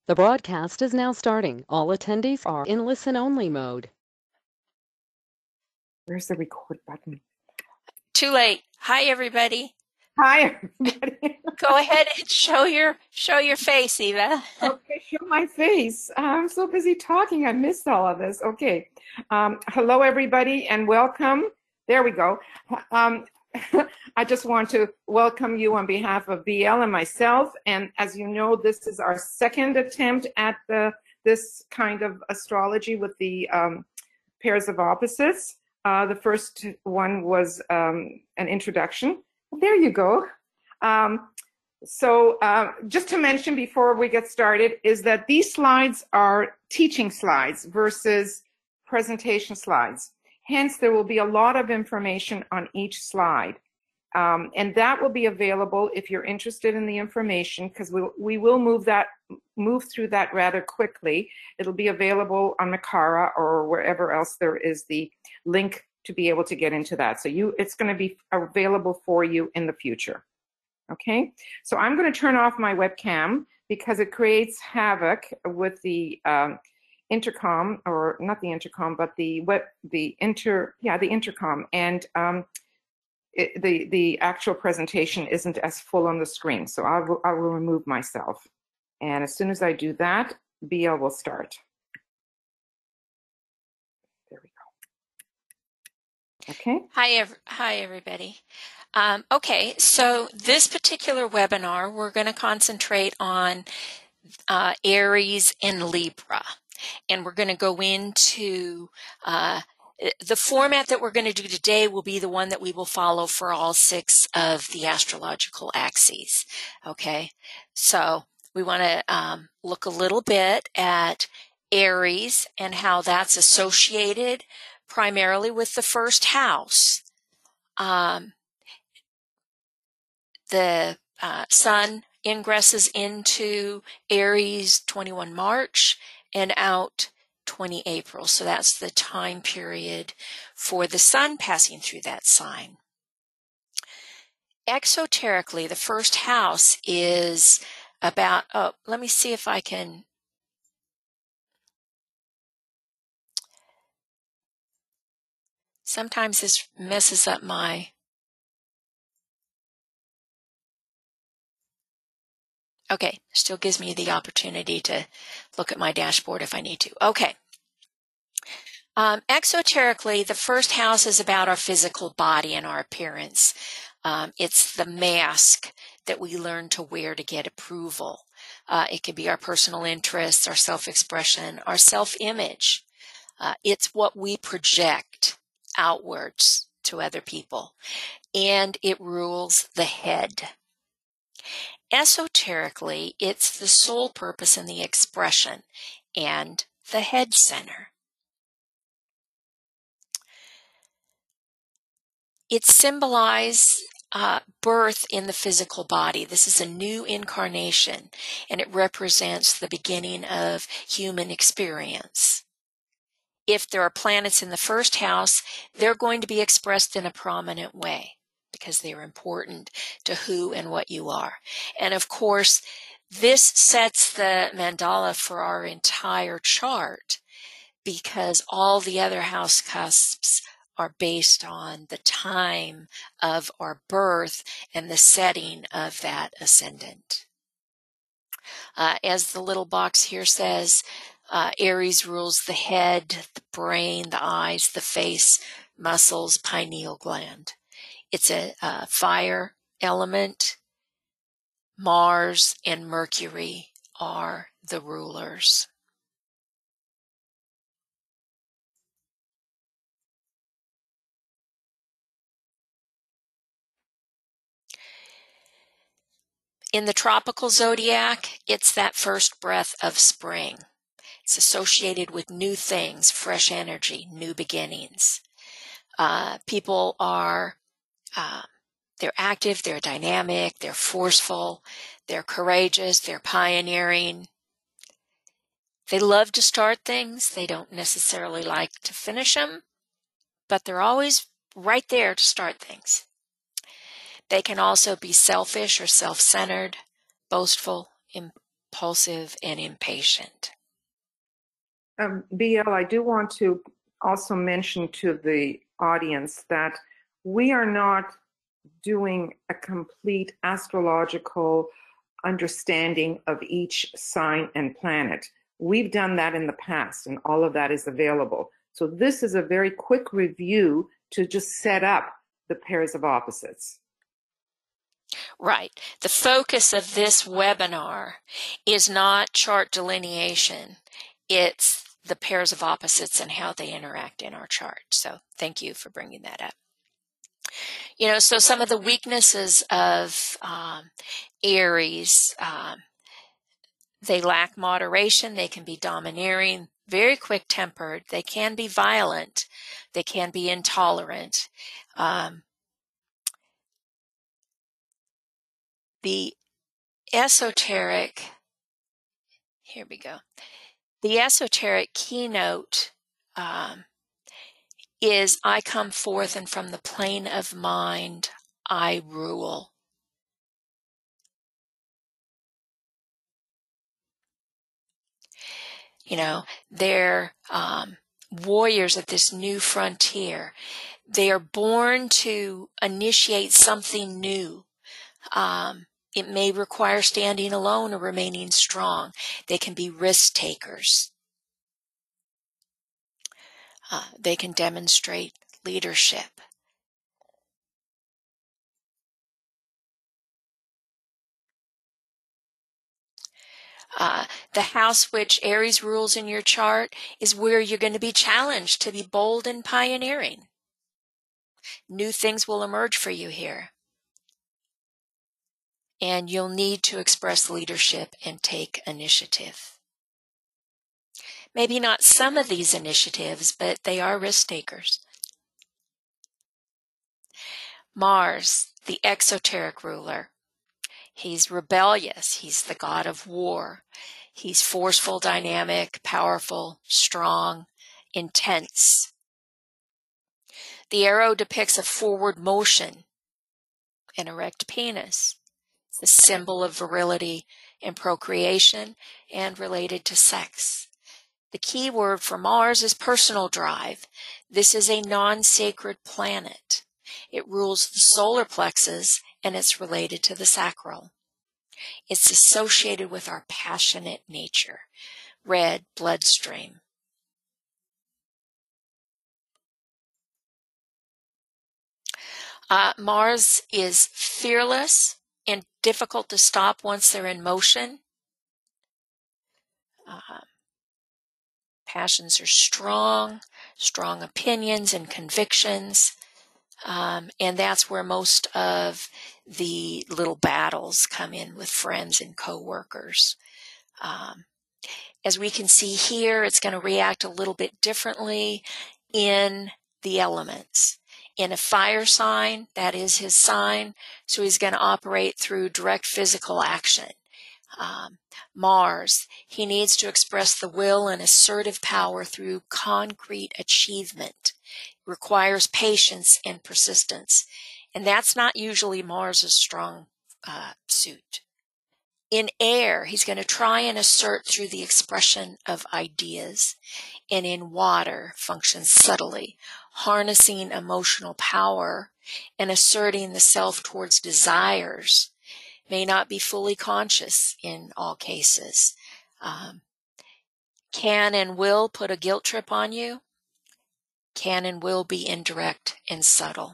The broadcast is now starting. All attendees are in listen-only mode. Where's the record button? Too late. Hi, everybody. Hi, everybody. Go ahead and show your face, Eva. Okay, show my face. I'm so busy talking. I missed all of this. Okay. Hello, everybody, and welcome. There we go. I just want to welcome you on behalf of BL and myself. And as you know, this is our second attempt at this kind of astrology with the pairs of opposites. The first one was an introduction. There you go. Just to mention before we get started is that these slides are teaching slides versus presentation slides. Hence, there will be a lot of information on each slide. And that will be available if you're interested in the information, because we will move through that rather quickly. It'll be available on Makara or wherever else there is the link to be able to get into that. So it's going to be available for you in the future. Okay, so I'm going to turn off my webcam because it creates havoc with the intercom, or not the intercom, but the intercom, and the actual presentation isn't as full on the screen. So I will remove myself, and as soon as I do that, BL will start. There we go. Okay. Hi, everybody. Okay, so this particular webinar, we're going to concentrate on Aries and Libra, and we're going to go into the format that we're going to do today will be the one that we will follow for all 6 of the astrological axes. Okay, so we want to look a little bit at Aries and how that's associated primarily with the first house. The sun ingresses into Aries 21 March and out 20 April. So that's the time period for the sun passing through that sign. Exoterically, the first house is about, let me see if I can. Sometimes this messes up my. Okay, still gives me the opportunity to look at my dashboard if I need to. Okay. Exoterically, the first house is about our physical body and our appearance. It's the mask that we learn to wear to get approval. It can be our personal interests, our self-expression, our self-image. It's what we project outwards to other people, and it rules the head. Esoterically, it's the soul purpose and the expression, and the head center. It symbolizes birth in the physical body. This is a new incarnation, and it represents the beginning of human experience. If there are planets in the first house, they're going to be expressed in a prominent way because they're important to who and what you are. And of course, this sets the mandala for our entire chart because all the other house cusps are based on the time of our birth and the setting of that ascendant. As the little box here says, Aries rules the head, the brain, the eyes, the face, muscles, pineal gland. It's a fire element. Mars and Mercury are the rulers. In the tropical zodiac, it's that first breath of spring. It's associated with new things, fresh energy, new beginnings. People are, they're active, they're dynamic, they're forceful, they're courageous, they're pioneering. They love to start things. They don't necessarily like to finish them, but they're always right there to start things. They can also be selfish or self-centered, boastful, impulsive, and impatient. BL, I do want to also mention to the audience that we are not doing a complete astrological understanding of each sign and planet. We've done that in the past, and all of that is available. So this is a very quick review to just set up the pairs of opposites. Right. The focus of this webinar is not chart delineation. It's the pairs of opposites and how they interact in our chart. So thank you for bringing that up. So some of the weaknesses of Aries, they lack moderation. They can be domineering, very quick-tempered. They can be violent. They can be intolerant. The esoteric, here we go. The esoteric keynote is I come forth and from the plane of mind, I rule. They're warriors at this new frontier. They are born to initiate something new. It may require standing alone or remaining strong. They can be risk takers. They can demonstrate leadership. The house which Aries rules in your chart is where you're going to be challenged to be bold and pioneering. New things will emerge for you here. And you'll need to express leadership and take initiative. Maybe not some of these initiatives, but they are risk takers. Mars, the exoteric ruler. He's rebellious. He's the god of war. He's forceful, dynamic, powerful, strong, intense. The arrow depicts a forward motion, an erect penis. It's the symbol of virility and procreation and related to sex. The key word for Mars is personal drive. This is a non-sacred planet. It rules the solar plexus and it's related to the sacral. It's associated with our passionate nature, red bloodstream. Mars is fearless and difficult to stop once they're in motion. Passions are strong opinions and convictions. And that's where most of the little battles come in with friends and coworkers. As we can see here, it's going to react a little bit differently in the elements. In a fire sign, that is his sign, so he's going to operate through direct physical action. Mars, he needs to express the will and assertive power through concrete achievement. It requires patience and persistence, and that's not usually Mars's strong suit. In air, he's going to try and assert through the expression of ideas, and in water, functions subtly, harnessing emotional power and asserting the self towards desires. May not be fully conscious in all cases. Can and will put a guilt trip on you. Can and will be indirect and subtle.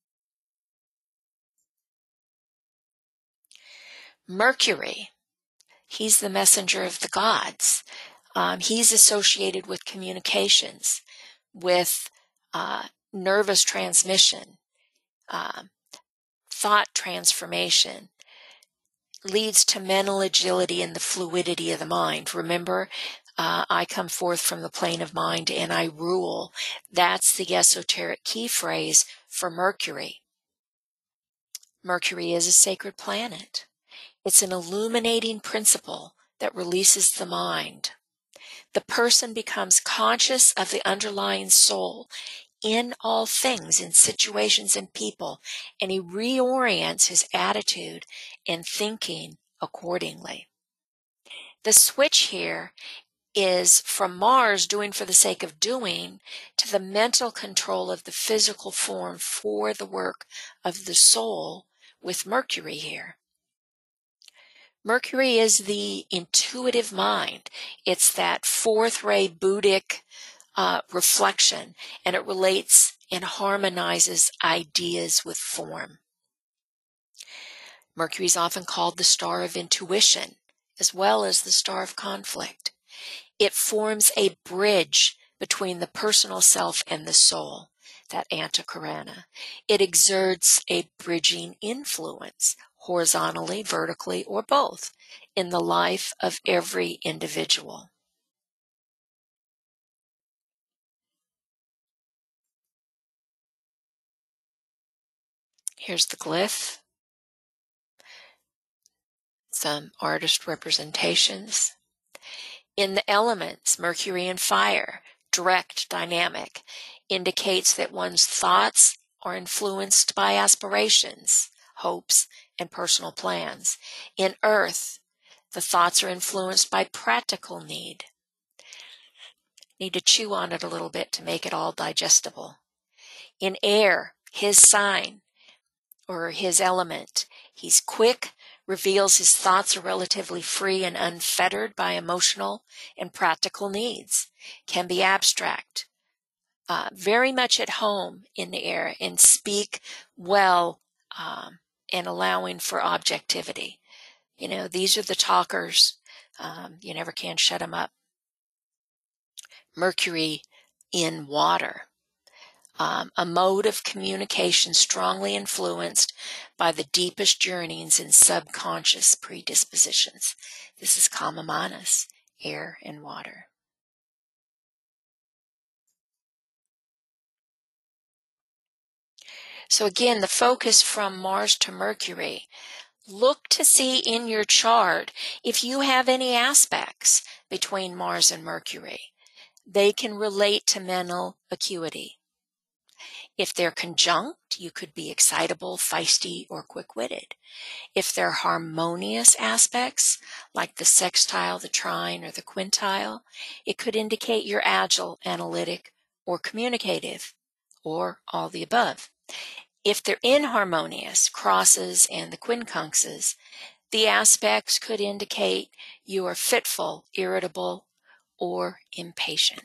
Mercury, he's the messenger of the gods. He's associated with communications, with nervous transmission, thought transformation, leads to mental agility and the fluidity of the mind. Remember, I come forth from the plane of mind and I rule. That's the esoteric key phrase for Mercury. Mercury is a sacred planet. It's an illuminating principle that releases the mind. The person becomes conscious of the underlying soul in all things, in situations and people, and he reorients his attitude and thinking accordingly. The switch here is from Mars, doing for the sake of doing, to the mental control of the physical form for the work of the soul with Mercury here. Mercury is the intuitive mind. It's that fourth ray Buddhic reflection, and it relates and harmonizes ideas with form. Mercury is often called the star of intuition, as well as the star of conflict. It forms a bridge between the personal self and the soul, that Antakarana. It exerts a bridging influence, horizontally, vertically, or both, in the life of every individual. Here's the glyph. Some artist representations. In the elements, Mercury and fire, direct, dynamic, indicates that one's thoughts are influenced by aspirations, hopes, and personal plans. In earth, the thoughts are influenced by practical need. Need to chew on it a little bit to make it all digestible. In air, his sign, or his element, he's quick, reveals his thoughts are relatively free and unfettered by emotional and practical needs, can be abstract, very much at home in the air, and speak well and allowing for objectivity. You know, these are the talkers. You never can shut them up. Mercury in water. A mode of communication strongly influenced by the deepest yearnings and subconscious predispositions. This is Kama Manas, air and water. So again, the focus from Mars to Mercury. Look to see in your chart if you have any aspects between Mars and Mercury. They can relate to mental acuity. If they're conjunct, you could be excitable, feisty, or quick-witted. If they're harmonious aspects, like the sextile, the trine, or the quintile, it could indicate you're agile, analytic, or communicative, or all the above. If they're inharmonious, crosses and the quincunxes, the aspects could indicate you are fitful, irritable, or impatient.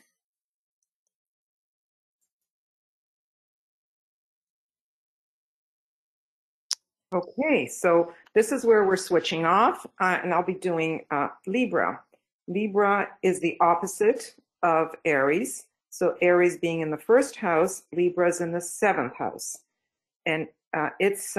Okay, so this is where we're switching off, and I'll be doing Libra. Libra is the opposite of Aries. So Aries being in the first house, Libra is in the seventh house. And its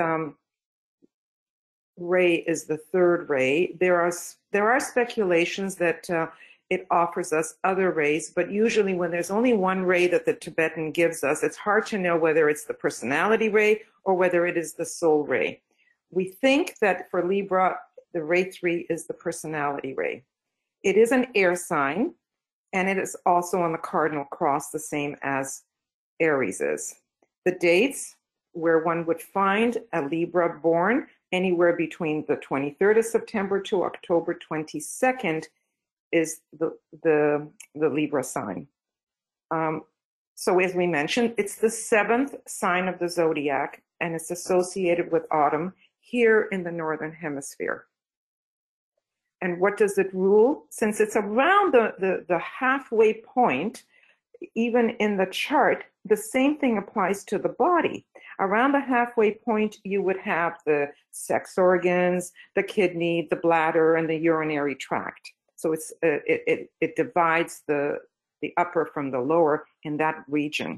ray is the third ray. There are speculations that it offers us other rays, but usually when there's only one ray that the Tibetan gives us, it's hard to know whether it's the personality ray or whether it is the soul ray. We think that for Libra, the ray 3 is the personality ray. It is an air sign, and it is also on the cardinal cross, the same as Aries is. The dates where one would find a Libra born anywhere between the 23rd of September to October 22nd is the Libra sign. So as we mentioned, it's the seventh sign of the zodiac, and it's associated with autumn here in the Northern Hemisphere. And what does it rule? Since it's around the halfway point, even in the chart, the same thing applies to the body. Around the halfway point, you would have the sex organs, the kidney, the bladder, and the urinary tract. So it divides the upper from the lower in that region.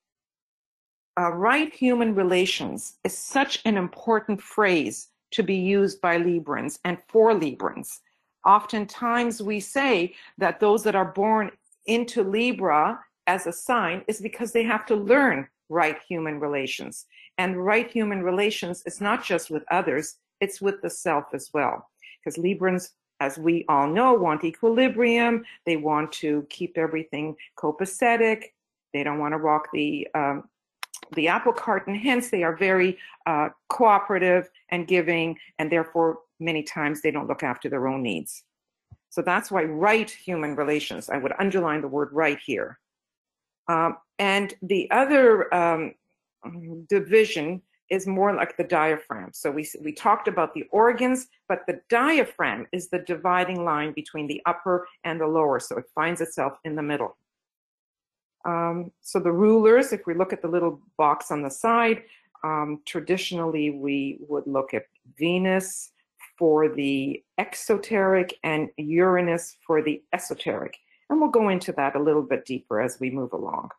Right human relations is such an important phrase to be used by Librans and for Librans. Oftentimes we say that those that are born into Libra as a sign is because they have to learn right human relations. And right human relations is not just with others, it's with the self as well. Because Librans, as we all know, want equilibrium. They want to keep everything copacetic. They don't want to rock the apple cart, and hence they are very cooperative and giving, and therefore many times they don't look after their own needs. So that's why right human relations, I would underline the word right here. And the other division is more like the diaphragm. So we talked about the organs, but the diaphragm is the dividing line between the upper and the lower. So it finds itself in the middle. So the rulers, if we look at the little box on the side, traditionally we would look at Venus for the exoteric and Uranus for the esoteric. And we'll go into that a little bit deeper as we move along.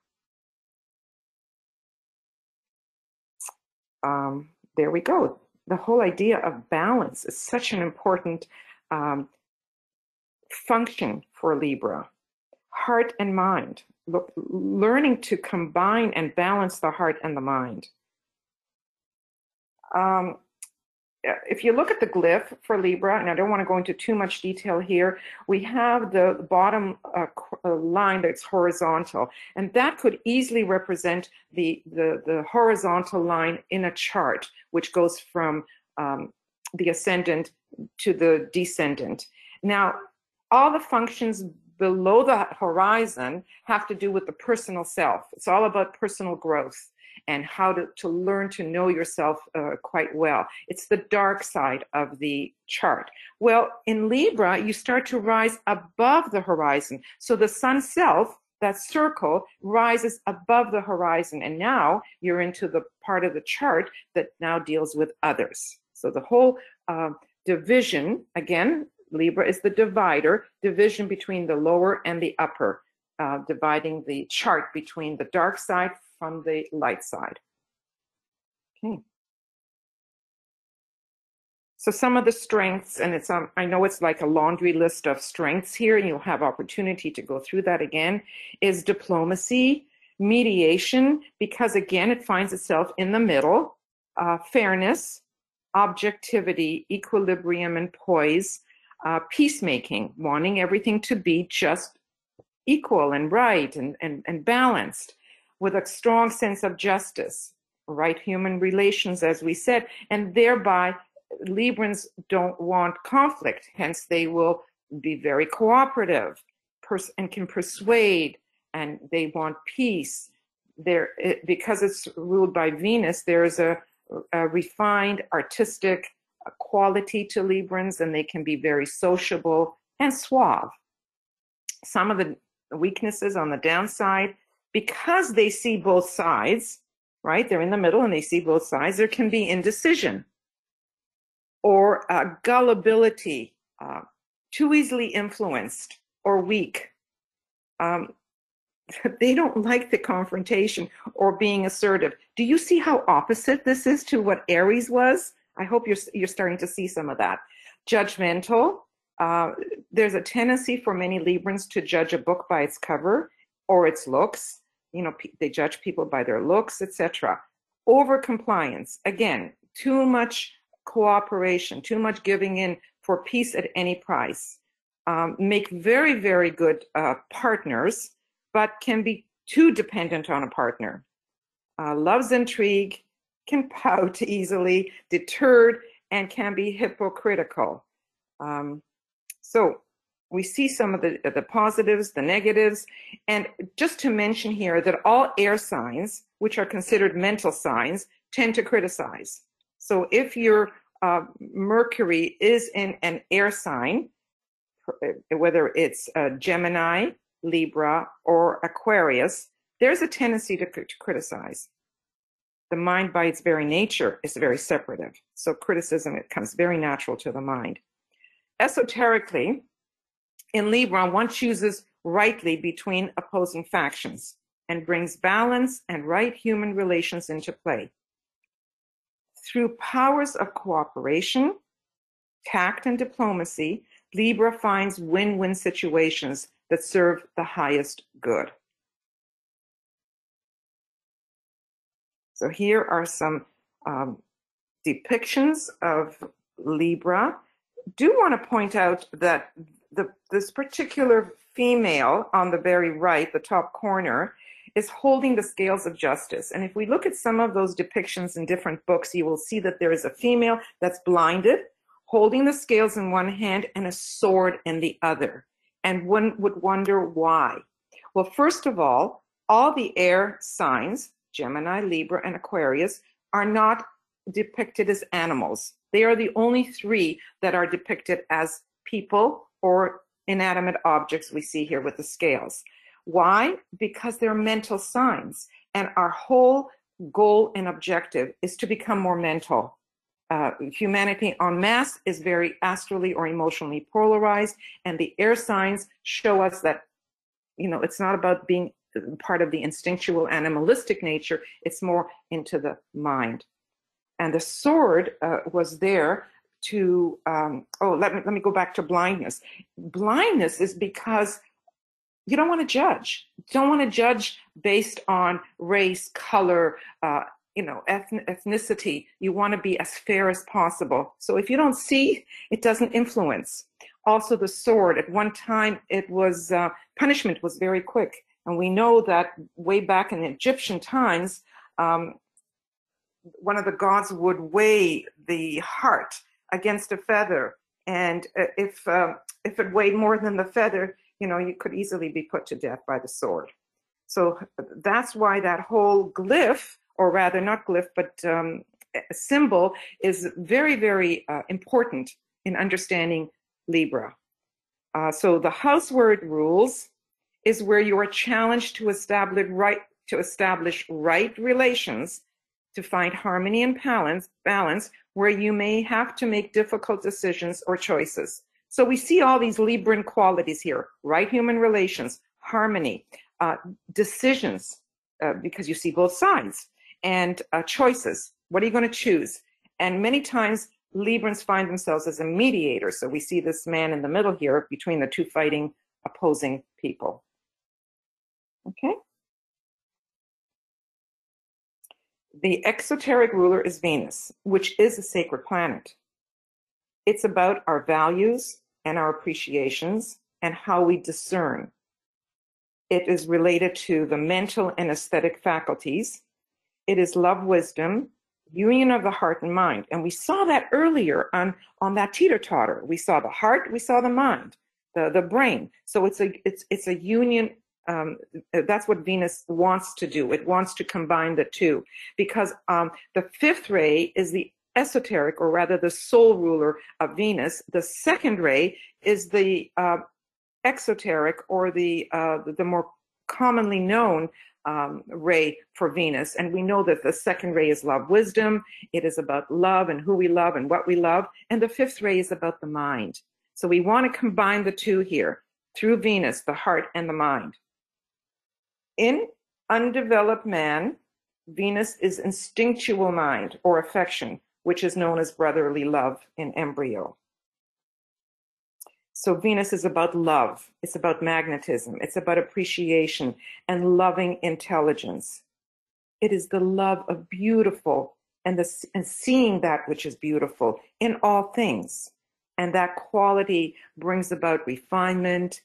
There we go. The whole idea of balance is such an important function for Libra. Heart and mind. Learning to combine and balance the heart and the mind. If you look at the glyph for Libra, and I don't want to go into too much detail here, we have the bottom line that's horizontal, and that could easily represent the horizontal line in a chart, which goes from the ascendant to the descendant. Now, all the functions below the horizon have to do with the personal self. It's all about personal growth and how to learn to know yourself quite well. It's the dark side of the chart. Well, in Libra, you start to rise above the horizon. So the sun self, that circle, rises above the horizon. And now you're into the part of the chart that now deals with others. So the whole division, again, Libra is the divider, division between the lower and the upper, dividing the chart between the dark side from the light side. Okay. So some of the strengths, and it's I know it's like a laundry list of strengths here, and you'll have opportunity to go through that again, is diplomacy, mediation, because again, it finds itself in the middle, fairness, objectivity, equilibrium and poise, peacemaking, wanting everything to be just equal and right and balanced, with a strong sense of justice, right human relations, as we said, and thereby Librans don't want conflict, hence they will be very cooperative and can persuade, and they want peace. Because it's ruled by Venus, there's a refined artistic quality to Librans, and they can be very sociable and suave. Some of the weaknesses on the downside, because they see both sides, right? They're in the middle and they see both sides. There can be indecision or gullibility, too easily influenced or weak. They don't like the confrontation or being assertive. Do you see how opposite this is to what Aries was? I hope you're starting to see some of that. Judgmental. There's a tendency for many Librans to judge a book by its cover or its looks. You know, they judge people by their looks, etc. Over-compliance. Again, too much cooperation, too much giving in for peace at any price. Make very, very good partners, but can be too dependent on a partner. Loves intrigue, can pout easily, deterred, and can be hypocritical. So we see some of the positives, the negatives, and just to mention here that all air signs, which are considered mental signs, tend to criticize. So if your Mercury is in an air sign, whether it's Gemini, Libra, or Aquarius, there's a tendency to criticize. The mind by its very nature is very separative. So criticism, it comes very natural to the mind. Esoterically, in Libra, one chooses rightly between opposing factions and brings balance and right human relations into play. Through powers of cooperation, tact, and diplomacy, Libra finds win-win situations that serve the highest good. So here are some depictions of Libra. Do want to point out that this particular female on the very right, the top corner, is holding the scales of justice. And if we look at some of those depictions in different books, you will see that there is a female that's blinded, holding the scales in one hand and a sword in the other. And one would wonder why. Well, first of all the air signs, Gemini, Libra, and Aquarius, are not depicted as animals. They are the only three that are depicted as people or inanimate objects we see here with the scales. Why? Because they're mental signs, and our whole goal and objective is to become more mental. Humanity en masse is very astrally or emotionally polarized, and the air signs show us that, it's not about being part of the instinctual animalistic nature, it's more into the mind. And the sword was there to, let me go back to blindness. Blindness is because you don't want to judge. You don't want to judge based on race, color, ethnicity. You want to be as fair as possible. So if you don't see, it doesn't influence. Also, the sword, at one time, it was, punishment was very quick. And we know that way back in Egyptian times, one of the gods would weigh the heart against a feather. And if it weighed more than the feather, you could easily be put to death by the sword. So that's why that whole glyph, or rather not glyph, but symbol, is very, very important in understanding Libra. So the house word rules is where you are challenged to establish right relations, to find harmony and balance, where you may have to make difficult decisions or choices. So we see all these Libran qualities here: right human relations, harmony, decisions, because you see both sides, and choices. What are you going to choose? And many times Librans find themselves as a mediator. So we see this man in the middle here between the two fighting, opposing people. Okay. The exoteric ruler is Venus, which is a sacred planet. It's about our values and our appreciations and how we discern. It is related to the mental and aesthetic faculties. It is love, wisdom, union of the heart and mind. And we saw that earlier on that teeter-totter. We saw the heart, we saw the mind, the brain. So it's a union. That's what Venus wants to do. It wants to combine the two, because the fifth ray is the esoteric, or rather the soul ruler of Venus. The second ray is the exoteric, or the more commonly known ray for Venus. And we know that the second ray is love, wisdom. It is about love and who we love and what we love. And the fifth ray is about the mind. So we want to combine the two here through Venus, the heart and the mind. In undeveloped man, Venus is instinctual mind or affection, which is known as brotherly love in embryo. So Venus is about love. It's about magnetism. It's about appreciation and loving intelligence. It is the love of beautiful and seeing that which is beautiful in all things. And that quality brings about refinement,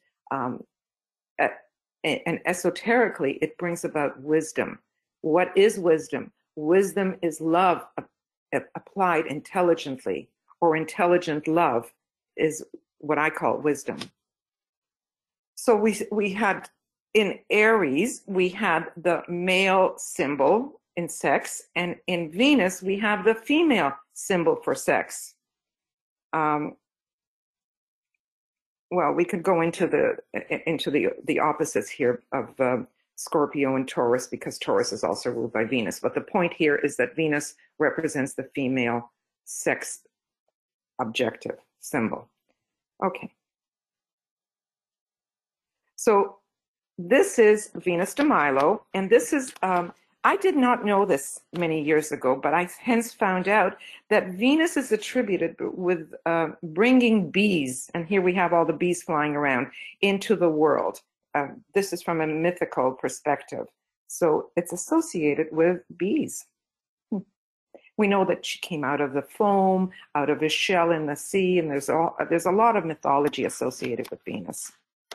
and esoterically, it brings about wisdom. What is wisdom? Wisdom is love applied intelligently, or intelligent love is what I call wisdom. So we had, in Aries, we had the male symbol in sex, and in Venus, we have the female symbol for sex. Well, we could go into the opposites here of Scorpio and Taurus, because Taurus is also ruled by Venus. But the point here is that Venus represents the female sex objective symbol. Okay. So this is Venus de Milo, and this is, I did not know this many years ago, but I hence found out that Venus is attributed with bringing bees, and here we have all the bees flying around, into the world. This is from a mythical perspective. So it's associated with bees. We know that she came out of the foam, out of a shell in the sea, and there's a lot of mythology associated with Venus.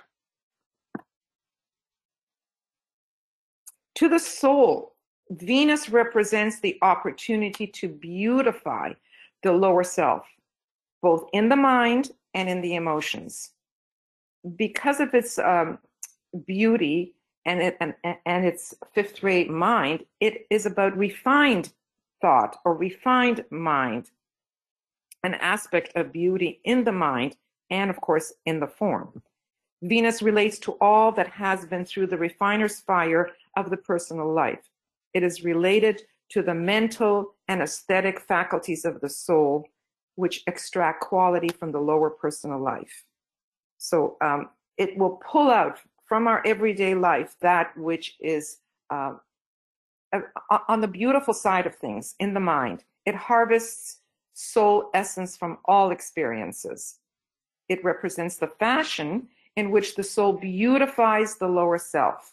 To the soul, Venus represents the opportunity to beautify the lower self. both in the mind and in the emotions. Because of its beauty and its fifth ray mind, it is about refined thought or refined mind, an aspect of beauty in the mind and, of course, in the form. Venus relates to all that has been through the refiner's fire of the personal life. It is related to the mental and aesthetic faculties of the soul, which extract quality from the lower personal life. So it will pull out from our everyday life that which is on the beautiful side of things in the mind. It harvests soul essence from all experiences. It represents the fashion in which the soul beautifies the lower self.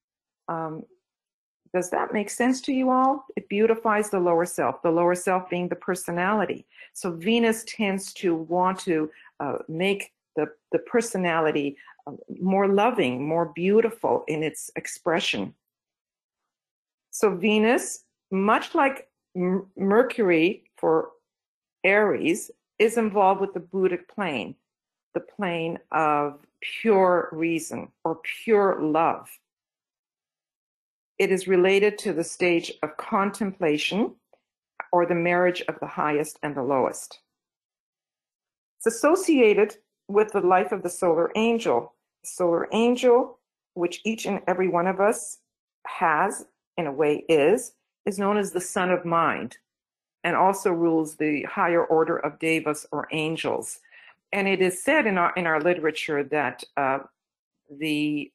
Does that make sense to you all? It beautifies the lower self being the personality. So Venus tends to want to make the personality more loving, more beautiful in its expression. So Venus, much like Mercury for Aries, is involved with the Buddhic plane, the plane of pure reason or pure love. It is related to the stage of contemplation or the marriage of the highest and the lowest. It's associated with the life of the solar angel. The solar angel, which each and every one of us has, in a way is known as the son of mind, and also rules the higher order of devas or angels. And it is said in our literature that the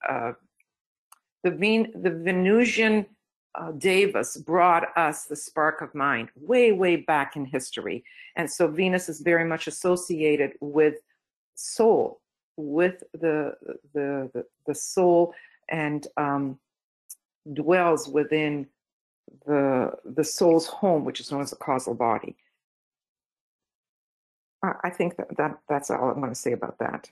Venusian devas brought us the spark of mind way back in history. And so Venus is very much associated with soul, with the soul, and dwells within the soul's home, which is known as the causal body. I think that's all I'm going to say about that.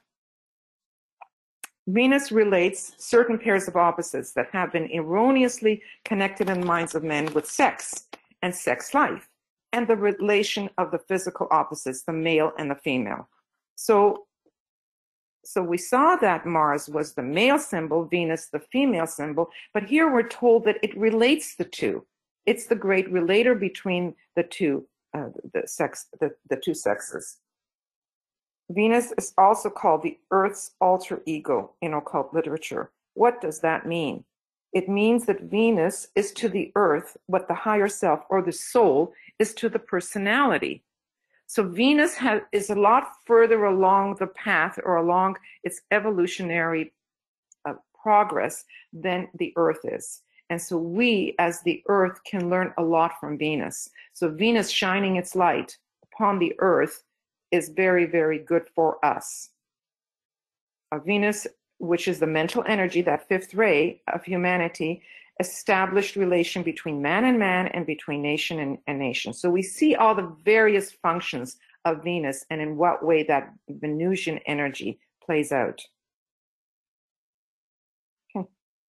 Venus relates certain pairs of opposites that have been erroneously connected in the minds of men with sex and sex life, and the relation of the physical opposites, the male and the female. So we saw that Mars was the male symbol, Venus the female symbol, but here we're told that it relates the two. It's the great relator between the two, the two sexes. Venus is also called the Earth's alter ego in occult literature. What does that mean? It means that Venus is to the Earth what the higher self or the soul is to the personality. So Venus is a lot further along the path or along its evolutionary progress than the Earth is. And so we, as the Earth, can learn a lot from Venus. So Venus shining its light upon the Earth is very good for us. Venus, which is the mental energy, that fifth ray of humanity, established relation between man and between nation and nation. So we see all the various functions of Venus and in what way that Venusian energy plays out. Okay.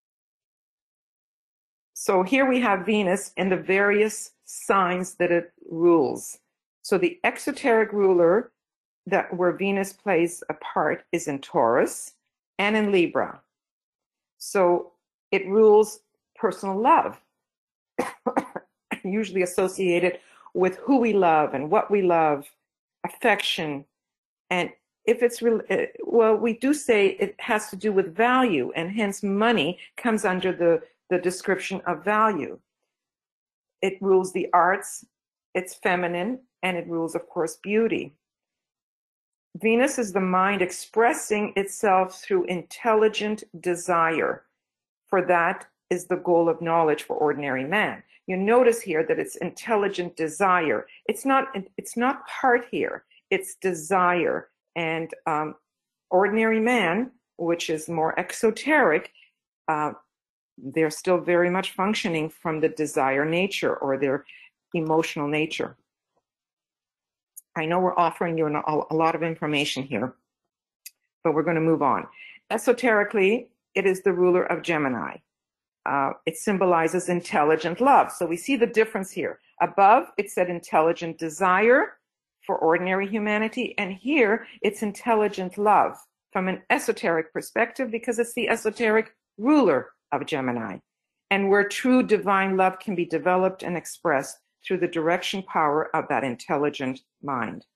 So here we have Venus in the various signs that it rules. So the exoteric ruler where Venus plays a part is in Taurus and in Libra. So it rules personal love, usually associated with who we love and what we love, affection. And if it's well, we do say it has to do with value, and hence money comes under the description of value. It rules the arts, it's feminine, and it rules, of course, beauty. Venus is the mind expressing itself through intelligent desire. For that is the goal of knowledge for ordinary man. You notice here that it's intelligent desire. It's not heart here, it's desire. And ordinary man, which is more exoteric, they're still very much functioning from the desire nature or their emotional nature. I know we're offering you a lot of information here, but we're going to move on. Esoterically, it is the ruler of Gemini. It symbolizes intelligent love. So we see the difference here. Above, it said intelligent desire. for ordinary humanity. And here it's intelligent love from an esoteric perspective, because it's the esoteric ruler of Gemini, and where true divine love can be developed and expressed through the direction power of that intelligent mind.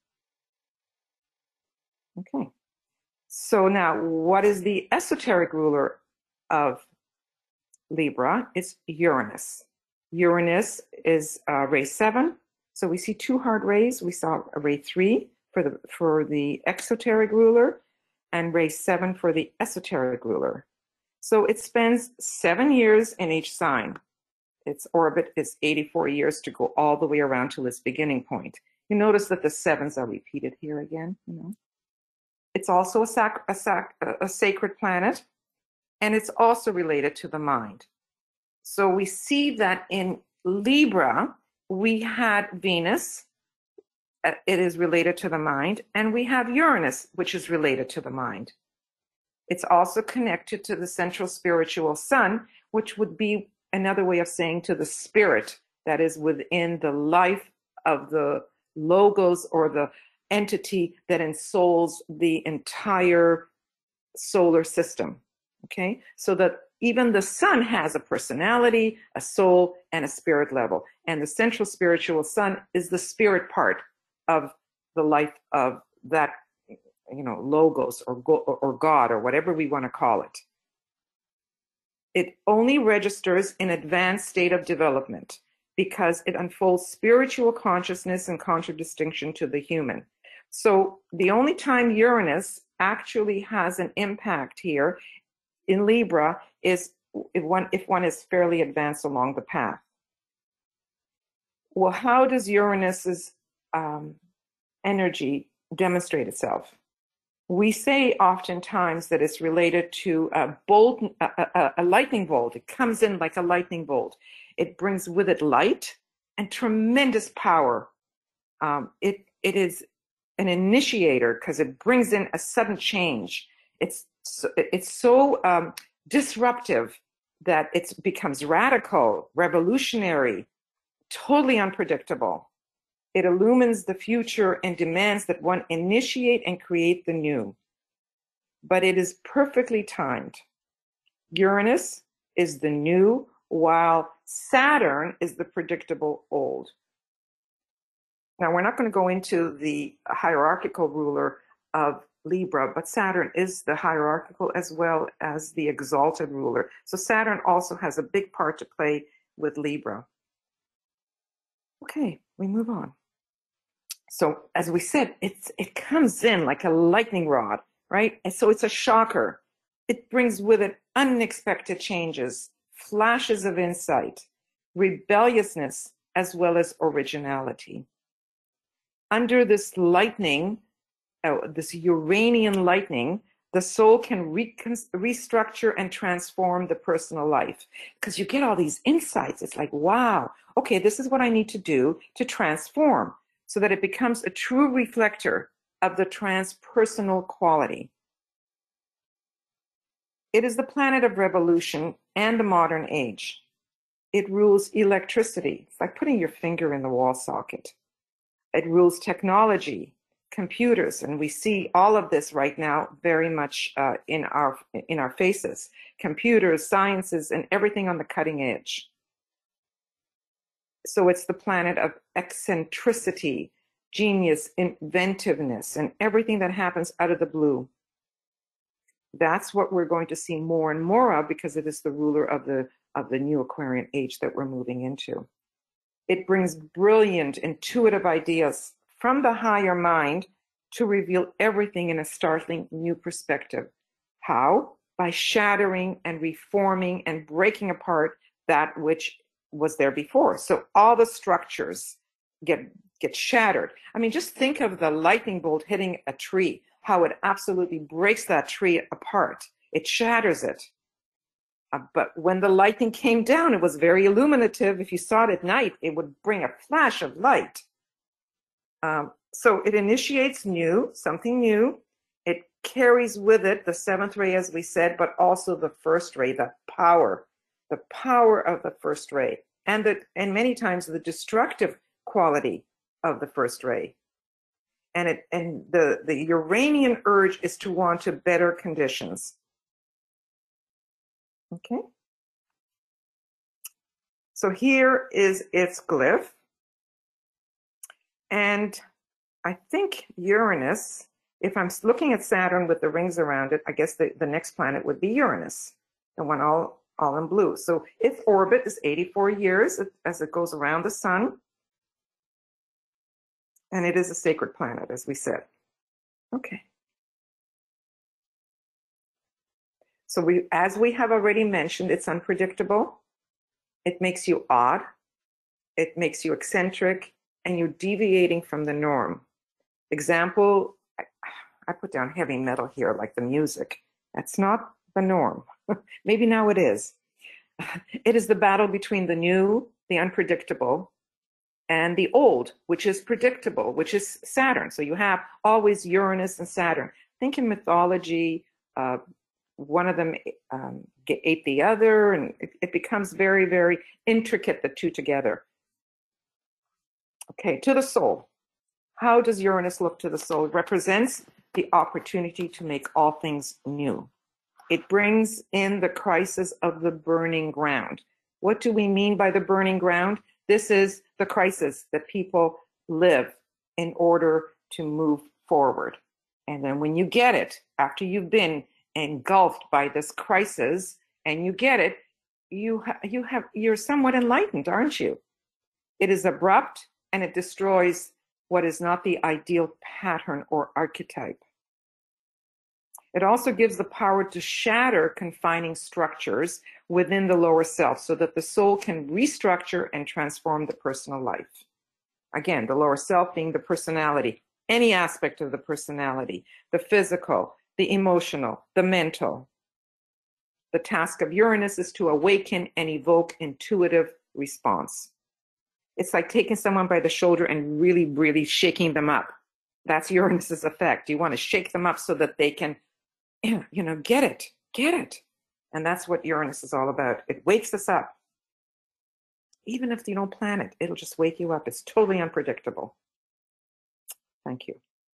Okay. So now, what is the esoteric ruler of Libra? It's Uranus. Uranus is ray 7. So we see 2 hard rays. We saw ray 3 for the exoteric ruler, and ray 7 for the esoteric ruler. So it spends 7 years in each sign. Its orbit is 84 years to go all the way around to its beginning point. You notice that the 7s are repeated here again. It's also a sacred planet, and it's also related to the mind. So we see that in Libra, we had Venus, it is related to the mind, and we have Uranus, which is related to the mind. It's also connected to the central spiritual sun, which would be another way of saying to the spirit that is within the life of the logos, or the entity that ensouls the entire solar system. Okay, so that even the sun has a personality, a soul, and a spirit level. And the central spiritual sun is the spirit part of the life of that, logos or God, or whatever we want to call it. It only registers in advanced state of development because it unfolds spiritual consciousness and contradistinction to the human. So the only time Uranus actually has an impact here in Libra is if one is fairly advanced along the path. Well, how does Uranus's energy demonstrate itself? We say oftentimes that it's related to a lightning bolt. It comes in like a lightning bolt. It brings with it light and tremendous power. It is an initiator because it brings in a sudden change. It's so disruptive that it becomes radical, revolutionary, totally unpredictable. It illumines the future and demands that one initiate and create the new. But it is perfectly timed. Uranus is the new, while Saturn is the predictable old. Now, we're not going to go into the hierarchical ruler of Libra, but Saturn is the hierarchical as well as the exalted ruler. So Saturn also has a big part to play with Libra. Okay, we move on. So as we said, it comes in like a lightning rod, right? And so it's a shocker. It brings with it unexpected changes, flashes of insight, rebelliousness, as well as originality. Under this lightning, this Uranian lightning, the soul can restructure and transform the personal life, because you get all these insights. It's like, wow, okay, this is what I need to do to transform, so that it becomes a true reflector of the transpersonal quality. It is the planet of revolution and the modern age. It rules electricity. It's like putting your finger in the wall socket. It rules technology, computers, and we see all of this right now very much in our faces. Computers, sciences, and everything on the cutting edge. So it's the planet of eccentricity, genius, inventiveness, and everything that happens out of the blue. That's what we're going to see more and more of, because it is the ruler of the new Aquarian age that we're moving into. It brings brilliant, intuitive ideas from the higher mind to reveal everything in a startling new perspective. How? By shattering and reforming and breaking apart that which was there before. So all the structures get shattered. I mean, just think of the lightning bolt hitting a tree, how it absolutely breaks that tree apart. It shatters it. But when the lightning came down, it was very illuminative. If you saw it at night, it would bring a flash of light. So it initiates something new. It carries with it the 7th ray, as we said, but also the 1st ray, the power of the 1st ray, and many times the destructive quality of the 1st ray. and the Uranian urge is to want to better conditions. Okay. So here is its glyph. And I think Uranus, if I'm looking at Saturn with the rings around it, I guess the next planet would be Uranus, the one all in blue. So its orbit is 84 years as it goes around the sun. And it is a sacred planet, as we said. Okay. So as we have already mentioned, it's unpredictable. It makes you odd. It makes you eccentric, and you're deviating from the norm. Example, I put down heavy metal here, like the music. That's not the norm. Maybe now it is. It is the battle between the new, the unpredictable, and the old, which is predictable, which is Saturn. So you have always Uranus and Saturn. Think in mythology, one of them ate the other, and it becomes very, very intricate, the two together. Okay, to the soul. How does Uranus look to the soul? It represents the opportunity to make all things new. It brings in the crisis of the burning ground. What do we mean by the burning ground? This is the crisis that people live in order to move forward. And then when you get it, after you've been engulfed by this crisis and you get it, you're somewhat enlightened, aren't you? It is abrupt and it destroys what is not the ideal pattern or archetype. It also gives the power to shatter confining structures within the lower self so that the soul can restructure and transform the personal life. Again, the lower self being the personality, any aspect of the personality, the physical, the emotional, the mental. The task of Uranus is to awaken and evoke intuitive response. It's like taking someone by the shoulder and really, really shaking them up. That's Uranus's effect. You want to shake them up so that they can, get it. And that's what Uranus is all about. It wakes us up. Even if you don't plan it, it'll just wake you up. It's totally unpredictable. Thank you.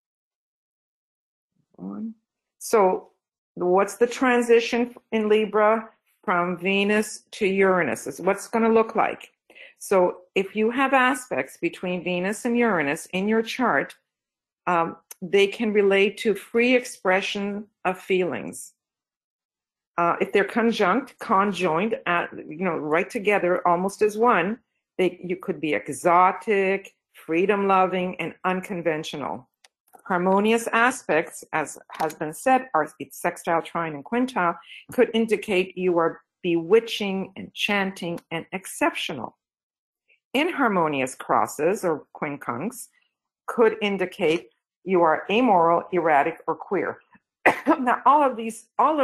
So what's the transition in Libra from Venus to Uranus? Is what's going to look like. So if you have aspects between Venus and Uranus in your chart, they can relate to free expression of feelings. If they're conjoined, right together, almost as one, you could be exotic, freedom-loving, and unconventional. Harmonious aspects, as has been said, are sextile, trine, and quintile, could indicate you are bewitching, enchanting, and exceptional. Inharmonious crosses or quincunx could indicate you are amoral, erratic, or queer. Now, all of these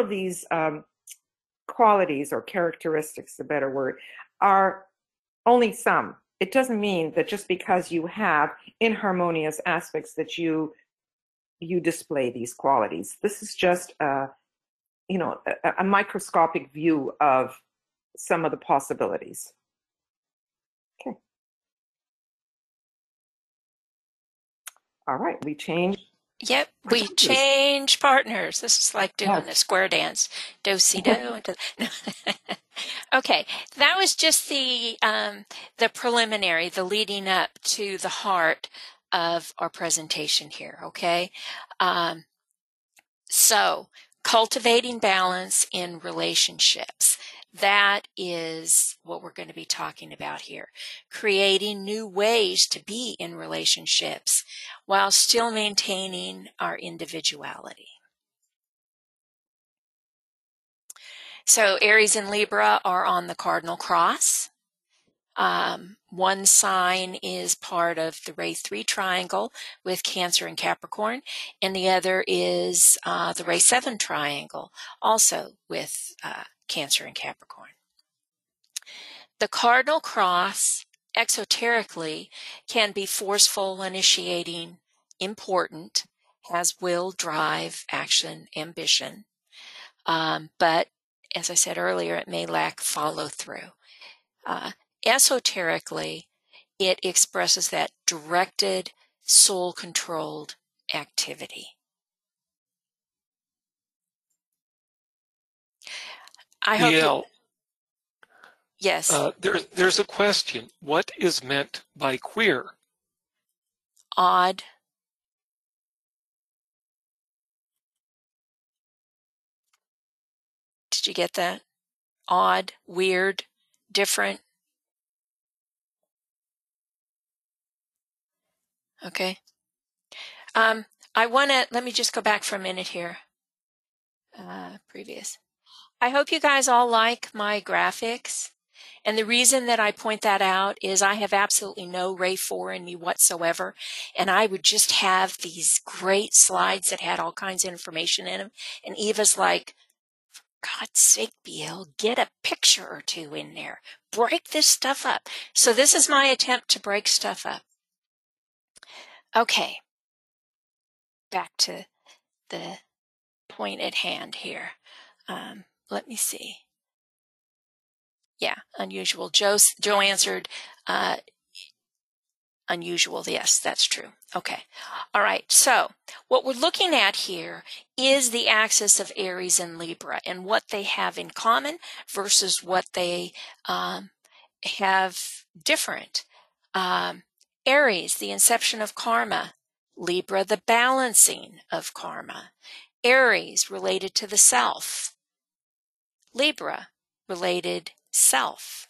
qualities or characteristics, a better word, are only some. It doesn't mean that just because you have inharmonious aspects that you display these qualities. This is just a microscopic view of some of the possibilities. Okay. All right, we changed. Yep, we change partners. This is like doing the square dance. Do-si-do. Okay, that was just the preliminary, the leading up to the heart of our presentation here, okay? So, cultivating balance in relationships. That is what we're going to be talking about here. Creating new ways to be in relationships while still maintaining our individuality. So Aries and Libra are on the cardinal cross. One sign is part of the Ray 3 triangle with Cancer and Capricorn, and the other is the Ray 7 triangle, also with Cancer and Capricorn. The cardinal cross, exoterically, can be forceful, initiating, important, has will, drive, action, ambition. But as I said earlier, it may lack follow-through. Esoterically, it expresses that directed, soul-controlled activity. I hope DL, yes. there's a question. What is meant by queer? Odd. Did you get that? Odd, weird, different. Okay. Let me just go back for a minute here. Previous. I hope you guys all like my graphics. And the reason that I point that out is I have absolutely no Ray 4 in me whatsoever. And I would just have these great slides that had all kinds of information in them. And Eva's like, for God's sake, BL, get a picture or two in there. Break this stuff up. So this is my attempt to break stuff up. Okay. Back to the point at hand here. Let me see. Yeah, unusual. Joe answered unusual. Yes, that's true. Okay. All right. So what we're looking at here is the axis of Aries and Libra and what they have in common versus what they have different. Aries, the inception of karma. Libra, the balancing of karma. Aries, related to the self. Libra, related self.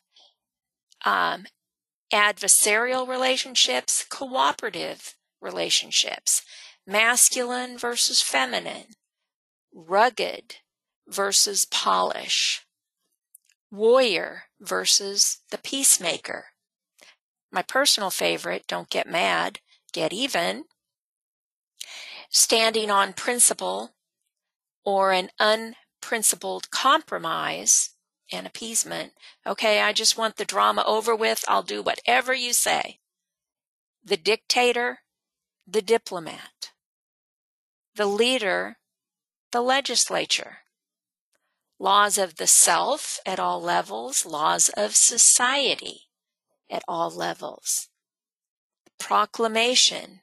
Adversarial relationships, cooperative relationships, masculine versus feminine, rugged versus polish, warrior versus the peacemaker. My personal favorite, don't get mad, get even, standing on principle or an unprincipled compromise and appeasement. Okay, I just want the drama over with. I'll do whatever you say. The dictator, the diplomat. The leader, the legislature. Laws of the self at all levels, laws of society at all levels. Proclamation,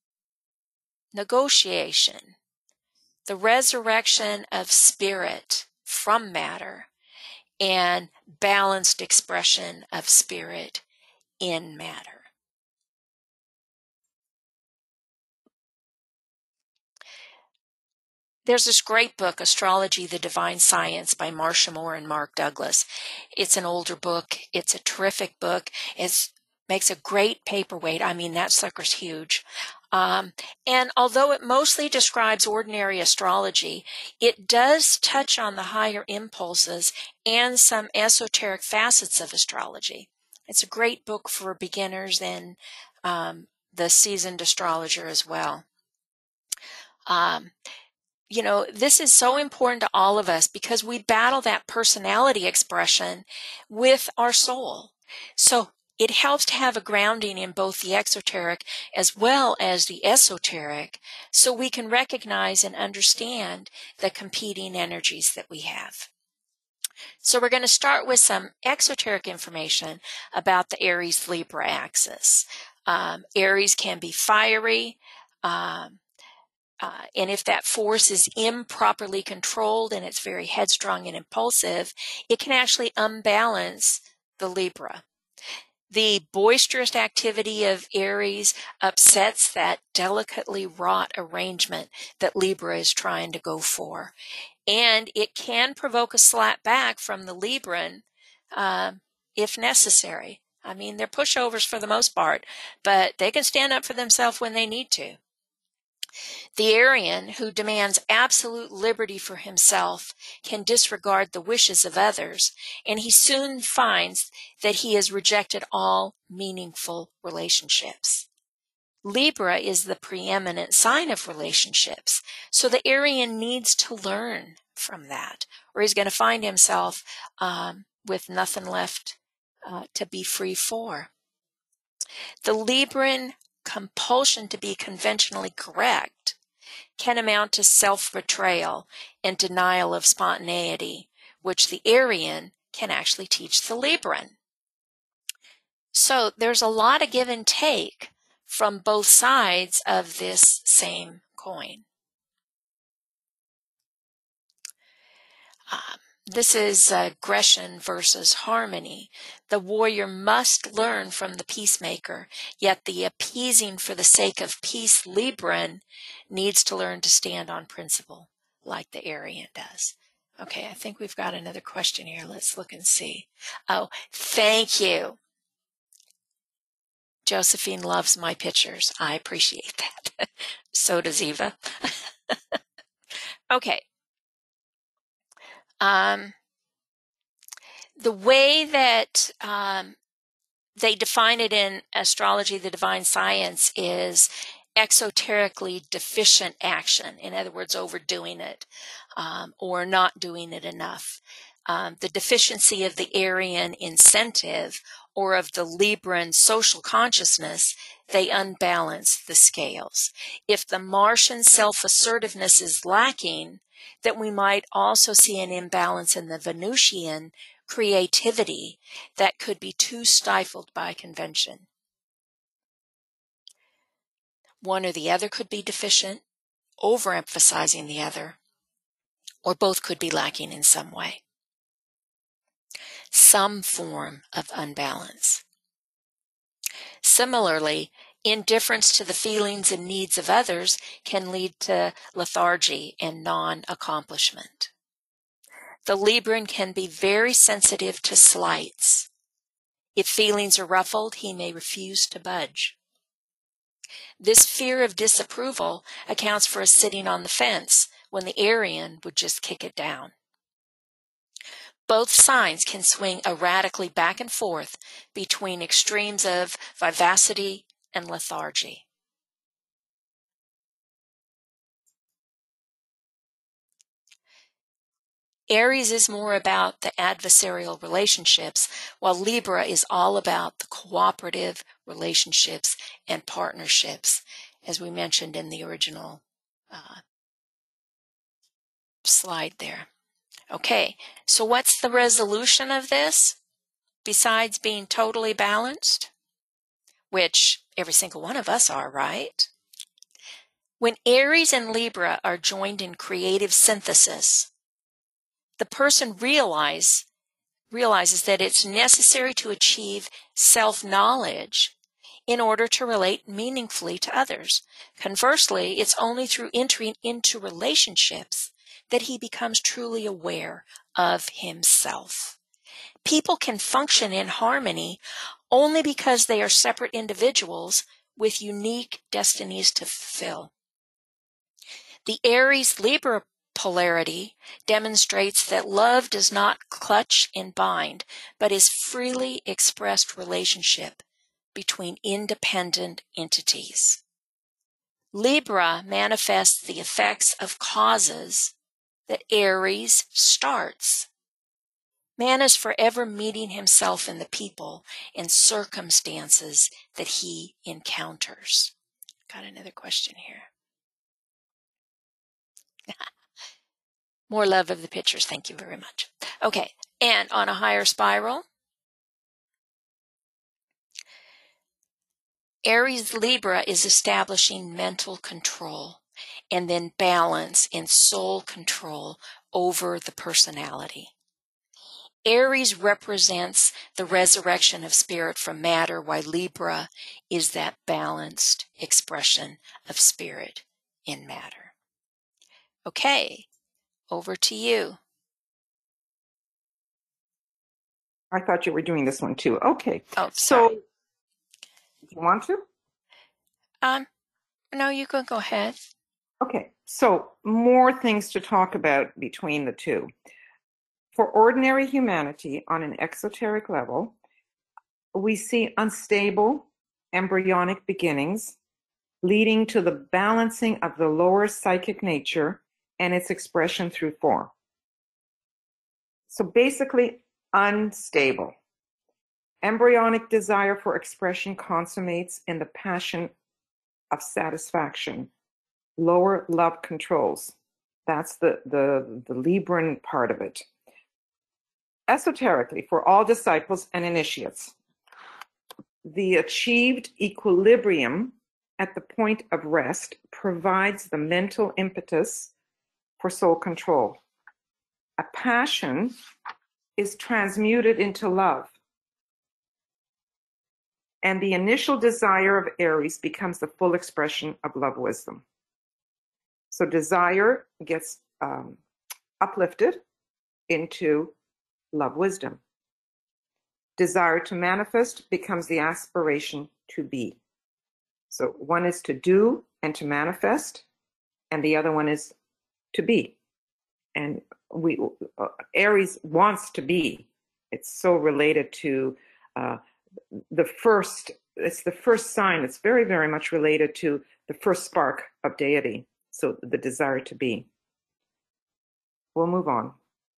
negotiation. The resurrection of spirit from matter and balanced expression of spirit in matter. There's this great book, Astrology, the Divine Science by Marcia Moore and Mark Douglas. It's an older book. It's a terrific book. It makes a great paperweight. I mean, that sucker's huge. And although it mostly describes ordinary astrology, it does touch on the higher impulses and some esoteric facets of astrology. It's a great book for beginners and the seasoned astrologer as well. You know, this is so important to all of us because we battle that personality expression with our soul. So it helps to have a grounding in both the exoteric as well as the esoteric so we can recognize and understand the competing energies that we have. So we're going to start with some exoteric information about the Aries-Libra axis. Aries can be fiery, and if that force is improperly controlled and it's very headstrong and impulsive, it can actually unbalance the Libra. The boisterous activity of Aries upsets that delicately wrought arrangement that Libra is trying to go for. And it can provoke a slap back from the Libran if necessary. I mean, they're pushovers for the most part, but they can stand up for themselves when they need to. The Arian, who demands absolute liberty for himself, can disregard the wishes of others, and he soon finds that he has rejected all meaningful relationships. Libra is the preeminent sign of relationships, so the Arian needs to learn from that, or he's going to find himself with nothing left to be free for. The Libran compulsion to be conventionally correct can amount to self-betrayal and denial of spontaneity, which the Arian can actually teach the Libran. So there's a lot of give and take from both sides of this same coin. This is aggression versus harmony. The warrior must learn from the peacemaker, yet the appeasing for the sake of peace Libran needs to learn to stand on principle, like the Aryan does. Okay, I think we've got another question here. Let's look and see. Oh, thank you. Josephine loves my pictures. I appreciate that. So does Eva. Okay. The way that they define it in astrology, the divine science, is exoterically deficient action. In other words, overdoing it or not doing it enough. The deficiency of the Aryan incentive or of the Libran social consciousness, they unbalance the scales. If the Martian self-assertiveness is lacking, that we might also see an imbalance in the Venusian creativity that could be too stifled by convention. One or the other could be deficient, overemphasizing the other, or both could be lacking in some way. Some form of unbalance. Similarly, indifference to the feelings and needs of others can lead to lethargy and non-accomplishment. The Libran can be very sensitive to slights. If feelings are ruffled, he may refuse to budge. This fear of disapproval accounts for us sitting on the fence when the Aryan would just kick it down. Both signs can swing erratically back and forth between extremes of vivacity and lethargy. Aries is more about the adversarial relationships, while Libra is all about the cooperative relationships and partnerships, as we mentioned in the original slide there. Okay, so what's the resolution of this, besides being totally balanced? Which every single one of us are, right? When Aries and Libra are joined in creative synthesis, the person realizes that it's necessary to achieve self-knowledge in order to relate meaningfully to others. Conversely, it's only through entering into relationships that he becomes truly aware of himself. People can function in harmony only because they are separate individuals with unique destinies to fulfill. The Aries-Libra polarity demonstrates that love does not clutch and bind, but is freely expressed relationship between independent entities. Libra manifests the effects of causes that Aries starts. Man is forever meeting himself in the people and circumstances that he encounters. Got another question here. More love of the pictures. Thank you very much. Okay, and on a higher spiral, Aries Libra is establishing mental control and then balance and soul control over the personality. Aries represents the resurrection of spirit from matter, while Libra is that balanced expression of spirit in matter. Okay, over to you. I thought you were doing this one too. Okay. Oh, sorry. So, do you want to? No, you can go ahead. Okay. So, more things to talk about between the two. For ordinary humanity on an exoteric level, we see unstable embryonic beginnings leading to the balancing of the lower psychic nature and its expression through form. So basically, unstable. Embryonic desire for expression consummates in the passion of satisfaction. Lower love controls. That's the Libran part of it. Esoterically, for all disciples and initiates, The achieved equilibrium at the point of rest provides the mental impetus for soul control. A passion is transmuted into love, and the initial desire of Aries becomes the full expression of love wisdom. So desire gets uplifted into love wisdom. Desire to manifest becomes the aspiration to be. So one is to do and to manifest, and the other one is to be. And Aries wants to be. It's so related to it's the first sign. It's very, very much related to the first spark of deity. So the desire to be. We'll move on.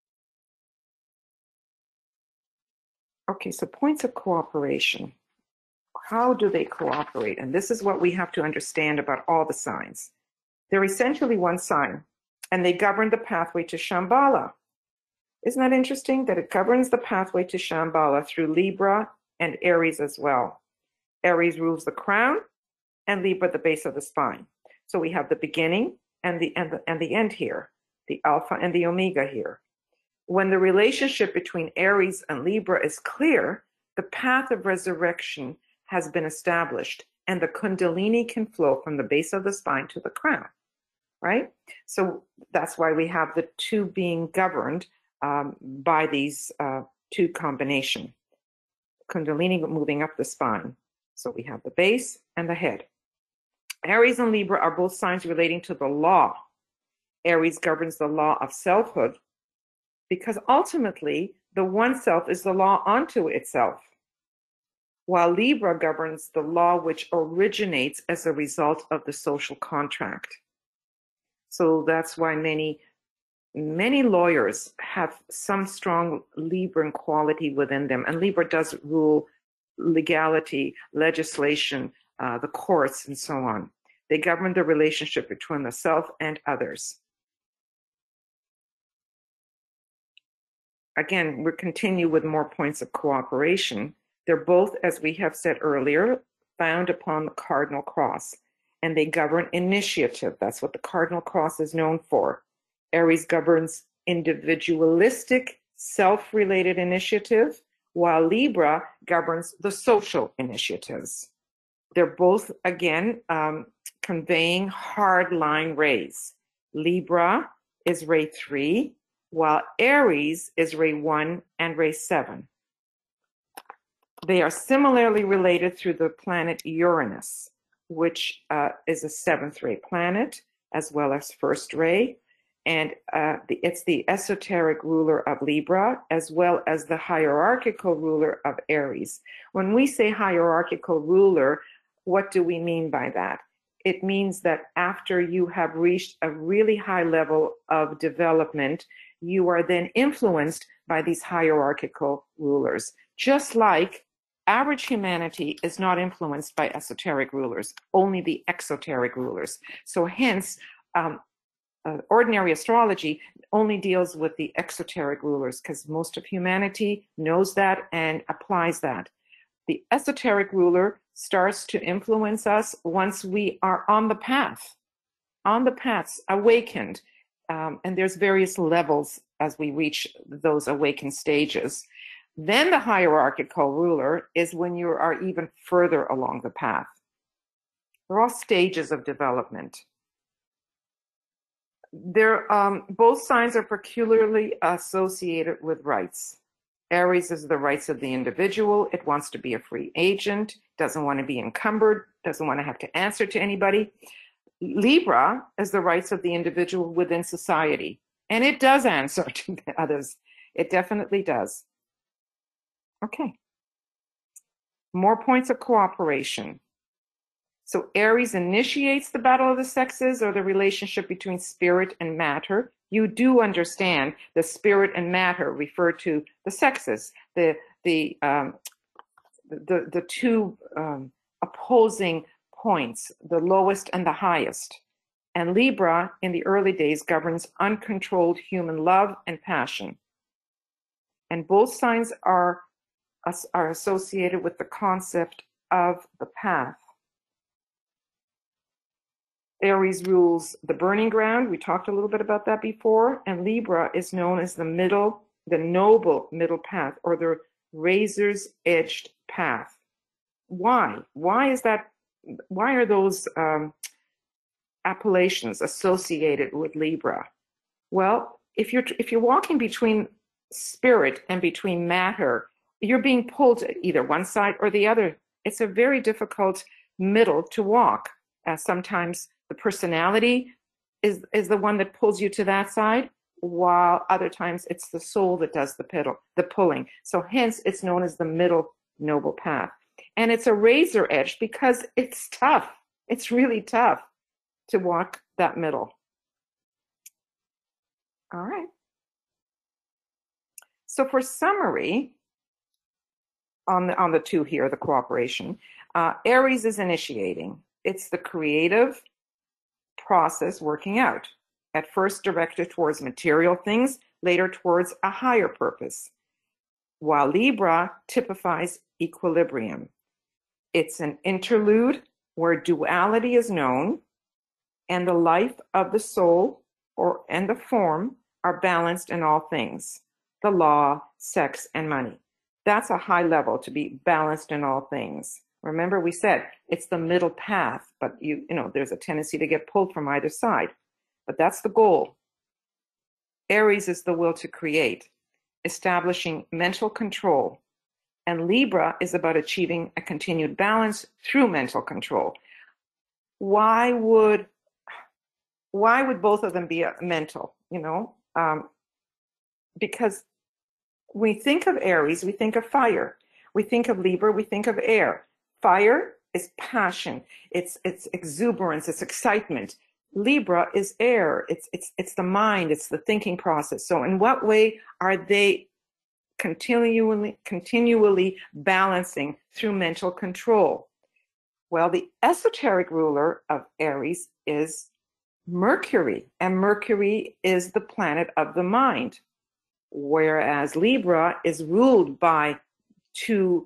Okay, so points of cooperation. How do they cooperate? And this is what we have to understand about all the signs. They're essentially one sign, and they govern the pathway to Shambhala. Isn't that interesting that it governs the pathway to Shambhala through Libra and Aries as well? Aries rules the crown and Libra the base of the spine. So we have the beginning and the end here, the alpha and the omega here. When the relationship between Aries and Libra is clear, the path of resurrection has been established, and the Kundalini can flow from the base of the spine to the crown, right? So that's why we have the two being governed by these two combination. Kundalini moving up the spine. So we have the base and the head. Aries and Libra are both signs relating to the law. Aries governs the law of selfhood, because ultimately the one self is the law unto itself, while Libra governs the law which originates as a result of the social contract. So that's why many lawyers have some strong Libran quality within them, and Libra does rule legality, legislation, the courts, and so on. They govern the relationship between the self and others. Again, we'll continue with more points of cooperation. They're both, as we have said earlier, found upon the cardinal cross, and they govern initiative. That's what the cardinal cross is known for. Aries governs individualistic, self-related initiative, while Libra governs the social initiatives. They're both, again, conveying hard line rays. Libra is ray 3, while Aries is ray 1 and ray 7. They are similarly related through the planet Uranus, which is a 7th ray planet, as well as first ray. And it's the esoteric ruler of Libra, as well as the hierarchical ruler of Aries. When we say hierarchical ruler, what do we mean by that? It means that after you have reached a really high level of development, you are then influenced by these hierarchical rulers. Just like average humanity is not influenced by esoteric rulers, only the exoteric rulers. So hence, ordinary astrology only deals with the exoteric rulers, because most of humanity knows that and applies that. The esoteric ruler starts to influence us once we are on the path, awakened. And there's various levels as we reach those awakened stages. Then the hierarchical ruler is when you are even further along the path. They're all stages of development. Both signs are peculiarly associated with rights. Aries is the rights of the individual. It wants to be a free agent, doesn't want to be encumbered, doesn't want to have to answer to anybody. Libra is the rights of the individual within society, and it does answer to others. It definitely does. Okay. More points of cooperation. So Aries initiates the battle of the sexes, or the relationship between spirit and matter. You do understand the spirit and matter refer to the sexes, the two opposing points, the lowest and the highest. And Libra, in the early days, governs uncontrolled human love and passion. And both signs are associated with the concept of the path. Aries rules the burning ground. We talked a little bit about that before. And Libra is known as the noble middle path, or the razor's edged path. Why? Why is that? Why are those appellations associated with Libra? Well, if you're walking between spirit and between matter, you're being pulled to either one side or the other. It's a very difficult middle to walk. Sometimes the personality is the one that pulls you to that side, while other times it's the soul that does the pulling. So hence it's known as the middle noble path. And it's a razor edge because it's tough. It's really tough to walk that middle. All right. So for summary on the two here, the cooperation, Aries is initiating. It's the creative process working out, at first directed towards material things, later towards a higher purpose, while Libra typifies equilibrium. It's an interlude where duality is known and the life of the soul and the form are balanced in all things, the law, sex, and money. That's a high level, to be balanced in all things. Remember, we said it's the middle path, but you know, there's a tendency to get pulled from either side. But that's the goal. Aries is the will to create, establishing mental control. And Libra is about achieving a continued balance through mental control. Why would both of them be mental? You know, because we think of Aries, we think of fire. We think of Libra, we think of air. Fire is passion, it's exuberance, it's excitement. Libra is air, it's the mind, it's the thinking process. So in what way are they continually balancing through mental control? Well, the esoteric ruler of Aries is Mercury, and Mercury is the planet of the mind, whereas Libra is ruled by two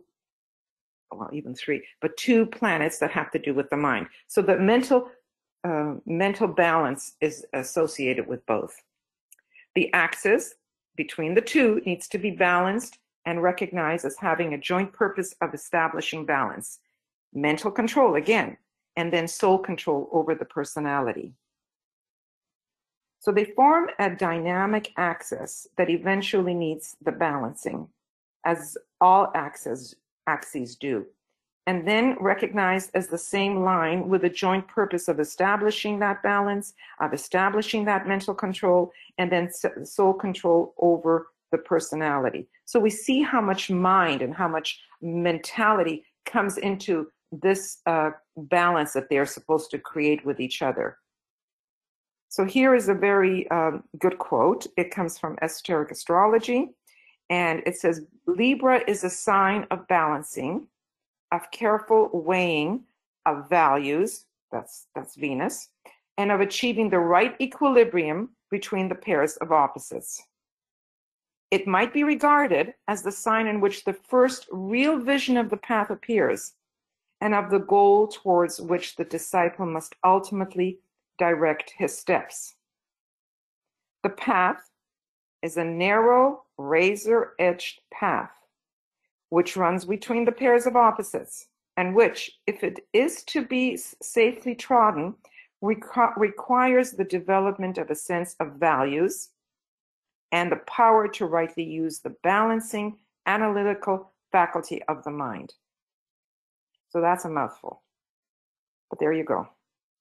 planets that have to do with the mind. So the mental balance is associated with both. The axis between the two needs to be balanced and recognized as having a joint purpose of establishing balance. Mental control again, and then soul control over the personality. So they form a dynamic axis that eventually needs the balancing, as all axes do, and then recognized as the same line with a joint purpose of establishing that balance, of establishing that mental control, and then soul control over the personality. So we see how much mind and how much mentality comes into this balance that they're supposed to create with each other. So here is a very good quote. It comes from Esoteric Astrology, and it says, Libra is a sign of balancing, of careful weighing of values, that's Venus, and of achieving the right equilibrium between the pairs of opposites. It might be regarded as the sign in which the first real vision of the path appears, and of the goal towards which the disciple must ultimately direct his steps. The path is a narrow, razor-edged path which runs between the pairs of opposites, and which, if it is to be safely trodden, requires the development of a sense of values and the power to rightly use the balancing, analytical faculty of the mind. So that's a mouthful, but there you go.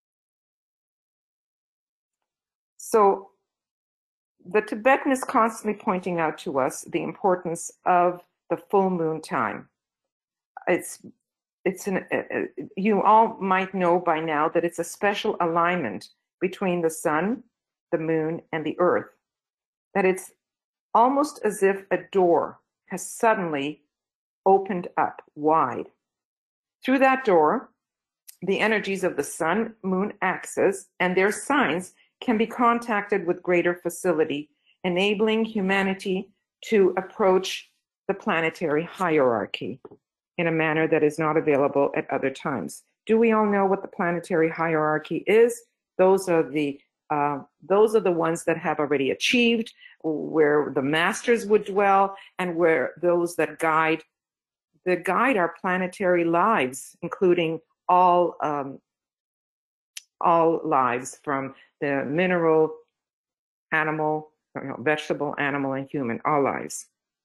So the Tibetan is constantly pointing out to us the importance of the full moon time. You all might know by now that it's a special alignment between the sun, the moon, and the earth. That it's almost as if a door has suddenly opened up wide. Through that door, the energies of the sun, moon axis and their signs can be contacted with greater facility, enabling humanity to approach the planetary hierarchy in a manner that is not available at other times. Do we all know what the planetary hierarchy is? Those are the ones that have already achieved, where the masters would dwell, and where those that guide our planetary lives, including all lives, from the mineral, animal, vegetable, animal, and human, all lives.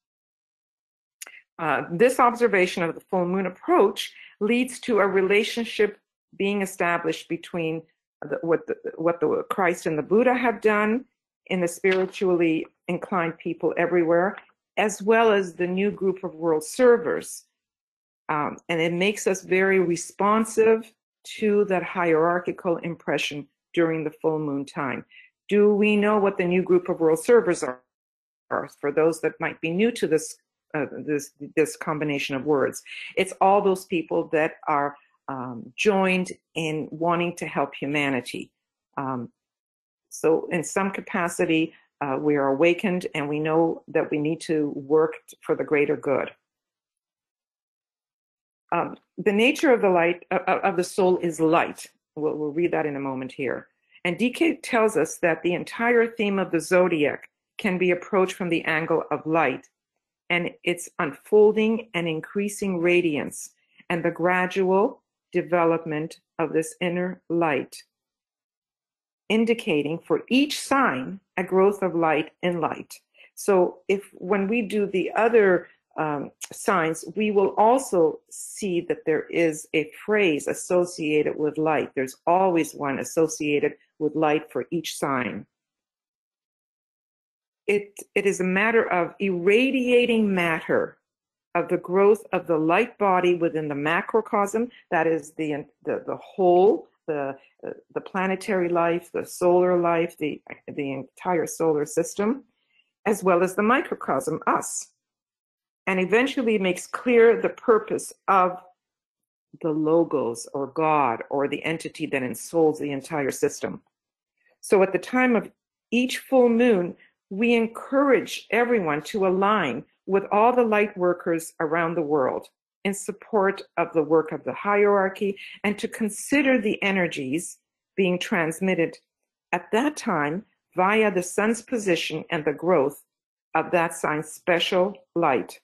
This observation of the full moon approach leads to a relationship being established between what the Christ and the Buddha have done in the spiritually inclined people everywhere, as well as the new group of world servers. And it makes us very responsive to that hierarchical impression during the full moon time. Do we know what the new group of world servers are? For those that might be new to this combination of words, it's all those people that are joined in wanting to help humanity. So in some capacity, we are awakened, and we know that we need to work for the greater good. The nature of the light of the soul is light. We'll read that in a moment here. And DK tells us that the entire theme of the zodiac can be approached from the angle of light and its unfolding and increasing radiance, and the gradual development of this inner light, indicating for each sign a growth of light in light. So when we do the other signs, we will also see that there is a phrase associated with light. There's always one associated with light for each sign. It is a matter of irradiating matter, of the growth of the light body within the macrocosm, that is the whole, the planetary life, the solar life, the entire solar system, as well as the microcosm, us. And eventually makes clear the purpose of the logos, or God, or the entity that ensouls the entire system. So at the time of each full moon, we encourage everyone to align with all the light workers around the world in support of the work of the hierarchy, and to consider the energies being transmitted at that time via the sun's position and the growth of that sign's special light.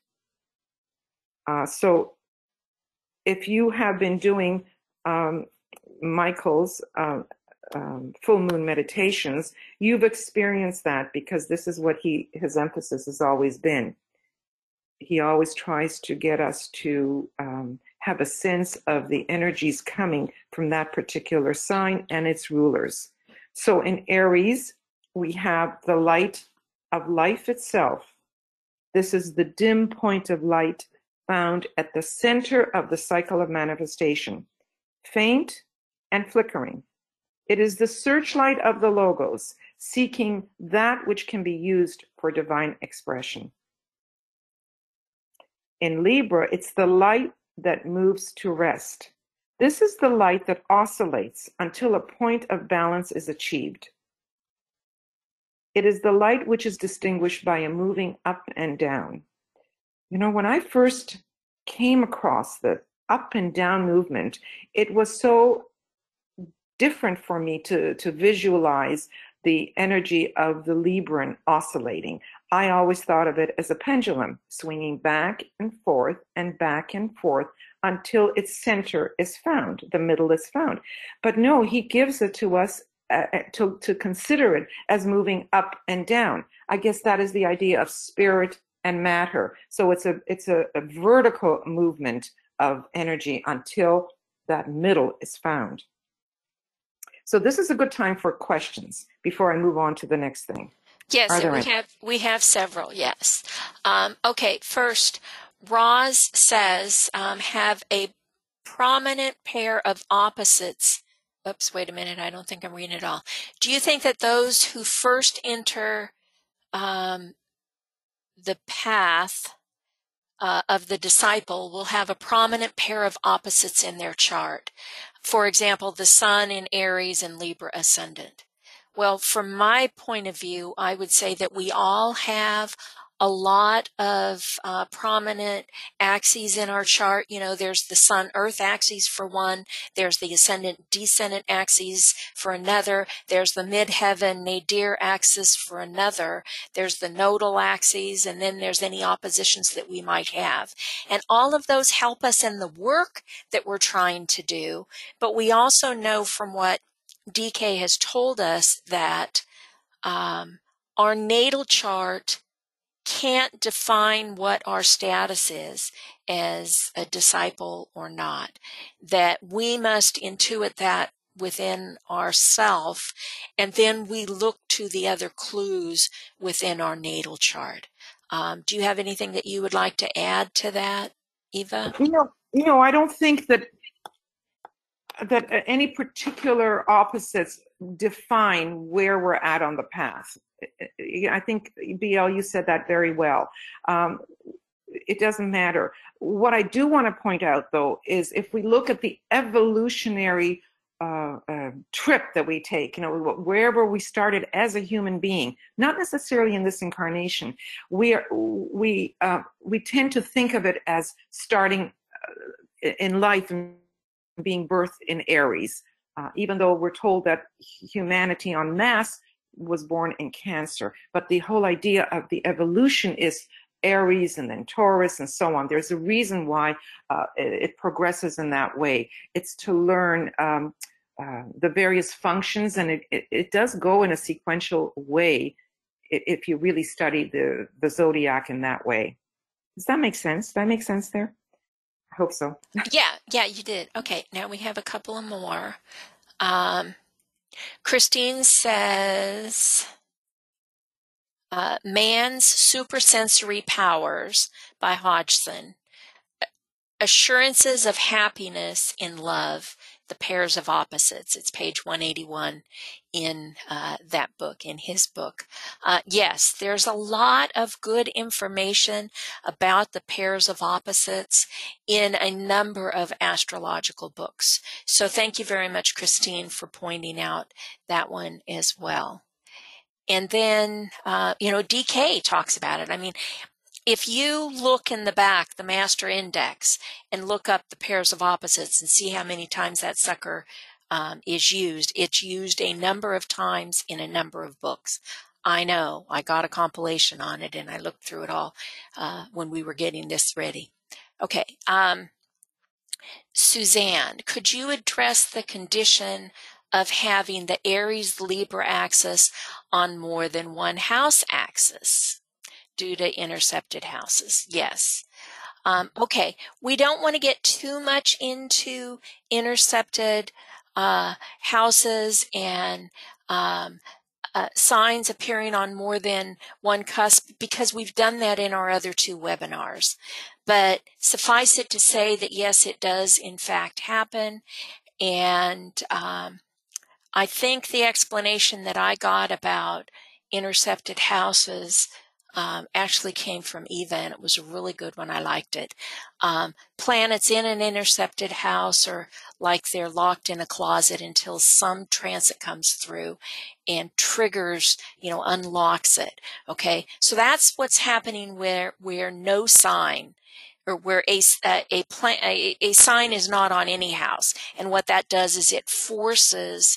So if you have been doing Michael's full moon meditations, you've experienced that, because this is what his emphasis has always been. He always tries to get us to have a sense of the energies coming from that particular sign and its rulers. So in Aries, we have the light of life itself. This is the dim point of light found at the center of the cycle of manifestation, faint and flickering. It is the searchlight of the logos, seeking that which can be used for divine expression. In Libra, it's the light that moves to rest. This is the light that oscillates until a point of balance is achieved. It is the light which is distinguished by a moving up and down. You know, when I first came across the up and down movement, it was so different for me to visualize the energy of the Libran oscillating. I always thought of it as a pendulum, swinging back and forth until its center is found, the middle is found. But no, he gives it to us to consider it as moving up and down. I guess that is the idea of spirit and matter. So it's a vertical movement of energy until that middle is found. So this is a good time for questions before I move on to the next thing. Yes, and we have several, yes. Okay, first, Roz says, have a prominent pair of opposites. Oops, wait a minute, I don't think I'm reading it all. Do you think that those who first enter the path of the disciple will have a prominent pair of opposites in their chart? For example, the sun in Aries and Libra ascendant. Well, from my point of view, I would say that we all have a lot of prominent axes in our chart. You know, there's the Sun-Earth axis for one. There's the ascendant-descendant axes for another. There's the midheaven nadir axis for another. There's the nodal axes, and then there's any oppositions that we might have. And all of those help us in the work that we're trying to do. But we also know from what DK has told us that our natal chart can't define what our status is as a disciple or not, that we must intuit that within ourself, and then we look to the other clues within our natal chart. Do you have anything that you would like to add to that, Eva? I don't think that any particular opposites define where we're at on the path. I think, BL, you said that very well. It doesn't matter. What I do want to point out, though, is if we look at the evolutionary trip that we take, wherever we started as a human being, not necessarily in this incarnation, we tend to think of it as starting in life and being birthed in Aries, even though we're told that humanity en masse was born in Cancer. But the whole idea of the evolution is Aries and then Taurus and so on. There's a reason why it progresses in that way. It's to learn the various functions, and it does go in a sequential way if you really study the zodiac in that way. Does that make sense? Does that make sense there? I hope so. Yeah, you did. Okay, now we have a couple of more. Christine says, Man's Supersensory Powers by Hodgson. Assurances of Happiness in Love, the Pairs of Opposites. It's page 181 in that book, in his book. Yes, there's a lot of good information about the pairs of opposites in a number of astrological books. So thank you very much, Christine, for pointing out that one as well. And then, DK talks about it. I mean, if you look in the back, the master index, and look up the pairs of opposites and see how many times that sucker is used, it's used a number of times in a number of books. I know. I got a compilation on it, and I looked through it all when we were getting this ready. Okay. Suzanne, could you address the condition of having the Aries-Libra axis on more than one house axis due to intercepted houses? Yes. Okay, we don't want to get too much into intercepted houses and signs appearing on more than one cusp, because we've done that in our other two webinars. But suffice it to say that yes, it does in fact happen. And I think the explanation that I got about intercepted houses actually came from Eva, and it was a really good one. I liked it. Planets in an intercepted house are like they're locked in a closet until some transit comes through and triggers, unlocks it. Okay, so that's what's happening where no sign, or where a sign is not on any house, and what that does is it forces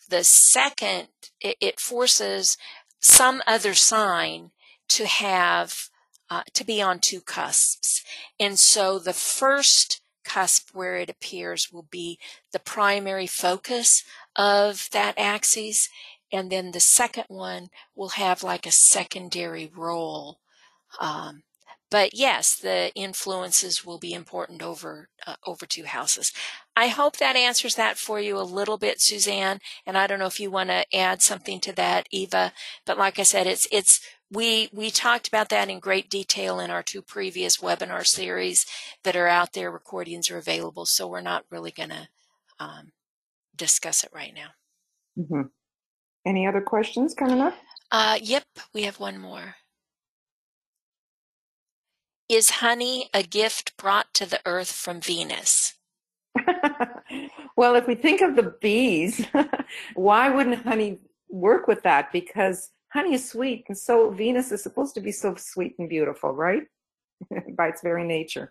it forces some other sign to have to be on two cusps. And so the first cusp where it appears will be the primary focus of that axis, and then the second one will have like a secondary role. But yes, the influences will be important over two houses. I hope that answers that for you a little bit, Suzanne. And I don't know if you want to add something to that, Eva. But like I said, we talked about that in great detail in our two previous webinar series that are out there. Recordings are available, so we're not really going to discuss it right now. Mm-hmm. Any other questions coming up? Yep, we have one more. Is honey a gift brought to the earth from Venus? Well, if we think of the bees, why wouldn't honey work with that? Because honey is sweet, and so Venus is supposed to be so sweet and beautiful, right? By its very nature.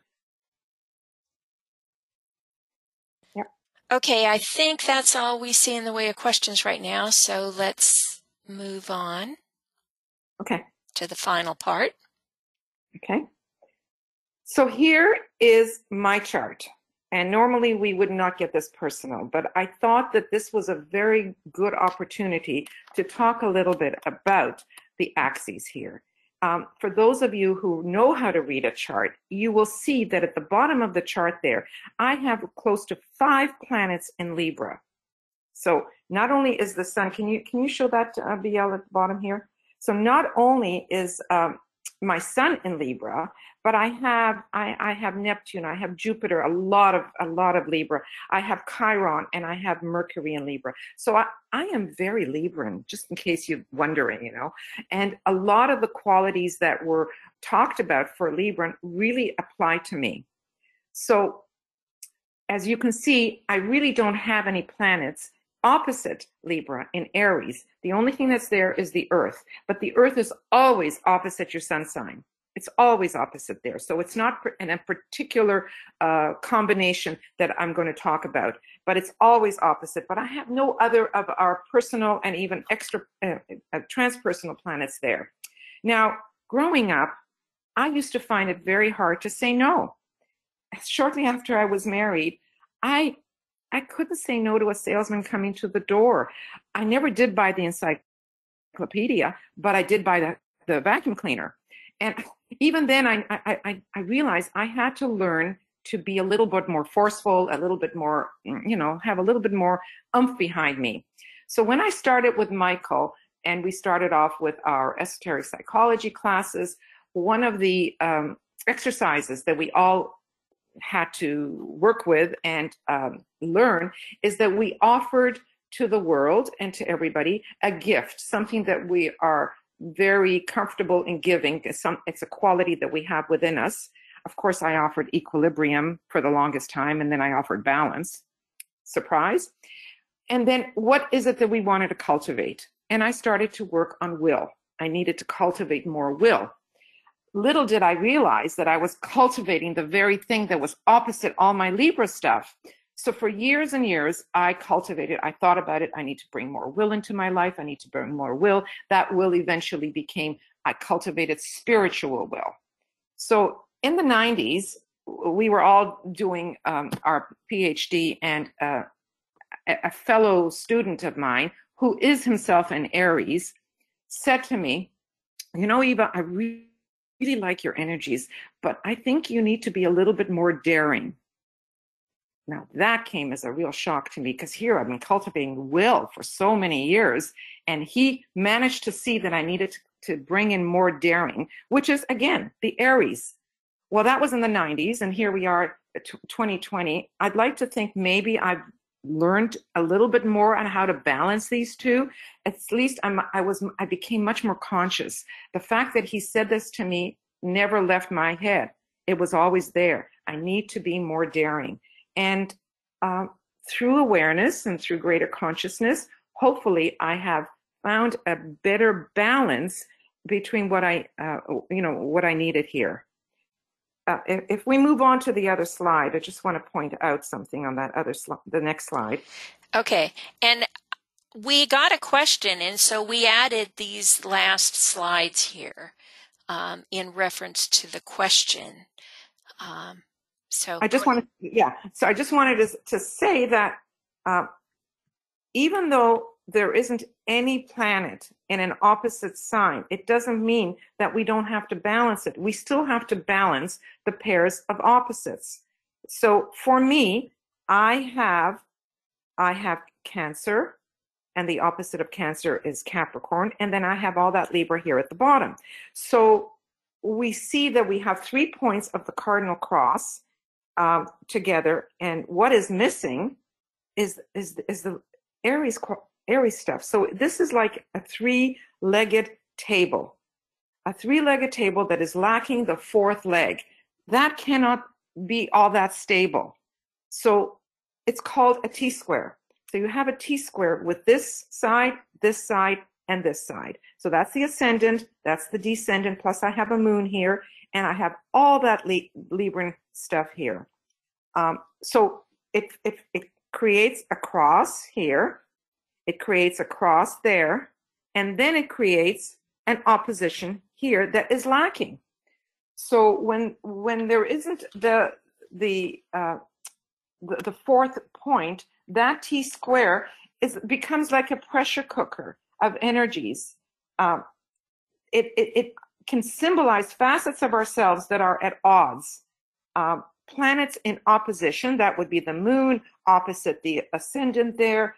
Yeah. Okay, I think that's all we see in the way of questions right now, so let's move on Okay. to the final part. Okay. So here is my chart. And normally we would not get this personal, but I thought that this was a very good opportunity to talk a little bit about the axes here. For those of you who know how to read a chart, you will see that at the bottom of the chart there, I have close to 5 planets in Libra. So not only is the sun, can you show that, BL, at the bottom here? So not only is my sun in Libra, but I have Neptune, I have Jupiter, a lot of Libra. I have Chiron, and I have Mercury in Libra. So I am very Libran, just in case you're wondering, you know. And a lot of the qualities that were talked about for Libran really apply to me. So as you can see, I really don't have any planets opposite Libra in Aries. The only thing that's there is the Earth, but the Earth is always opposite your sun sign. It's always opposite there. So it's not in a particular combination that I'm going to talk about, but it's always opposite. But I have no other of our personal and even extra transpersonal planets there. Now, growing up, I used to find it very hard to say no. Shortly after I was married, I couldn't say no to a salesman coming to the door. I never did buy the encyclopedia, but I did buy the vacuum cleaner. And even then, I realized I had to learn to be a little bit more forceful, a little bit more, you know, have a little bit more oomph behind me. So when I started with Michael, and we started off with our esoteric psychology classes, one of the exercises that we all had to work with and learn is that we offered to the world and to everybody a gift, something that we are very comfortable in giving. It's a quality that we have within us. Of course, I offered equilibrium for the longest time, and then I offered balance. Surprise. And then what is it that we wanted to cultivate? And I started to work on will. I needed to cultivate more will. Little did I realize that I was cultivating the very thing that was opposite all my Libra stuff. So for years and years, I cultivated, I thought about it. I need to bring more will into my life. I need to bring more will. That will eventually became, I cultivated spiritual will. So in the 90s, we were all doing our PhD, and a fellow student of mine, who is himself an Aries, said to me, you know, Eva, I really like your energies, but I think you need to be a little bit more daring. Now that came as a real shock to me, because here I've been cultivating will for so many years, and he managed to see that I needed to bring in more daring, which is, again, the Aries. Well, that was in the 90s, and here we are, 2020. I'd like to think maybe I've learned a little bit more on how to balance these two. At least I became much more conscious. The fact that he said this to me never left my head. It was always there. I need to be more daring. And through awareness and through greater consciousness, hopefully I have found a better balance between what what I needed here. If we move on to the other slide, I just want to point out something on that other slide, the next slide. Okay, and we got a question, and so we added these last slides here in reference to the question. So I just wanted, So I just wanted to say that even though there isn't any planet in an opposite sign, it doesn't mean that we don't have to balance it. We still have to balance the pairs of opposites. So for me, I have Cancer, and the opposite of Cancer is Capricorn, and then I have all that Libra here at the bottom. So we see that we have 3 points of the cardinal cross together, and what is missing is the Aries stuff. So this is like a 3-legged table, that is lacking the 4th leg. That cannot be all that stable. So it's called a T-square. So you have a T-square with this side, and this side. So that's the ascendant, that's the descendant, plus I have a moon here, and I have all that Libran stuff here. So it creates a cross here, it creates a cross there, and then it creates an opposition here that is lacking. So when there isn't the fourth point, that T square becomes like a pressure cooker of energies. It can symbolize facets of ourselves that are at odds. Planets in opposition, that would be the moon opposite the ascendant there.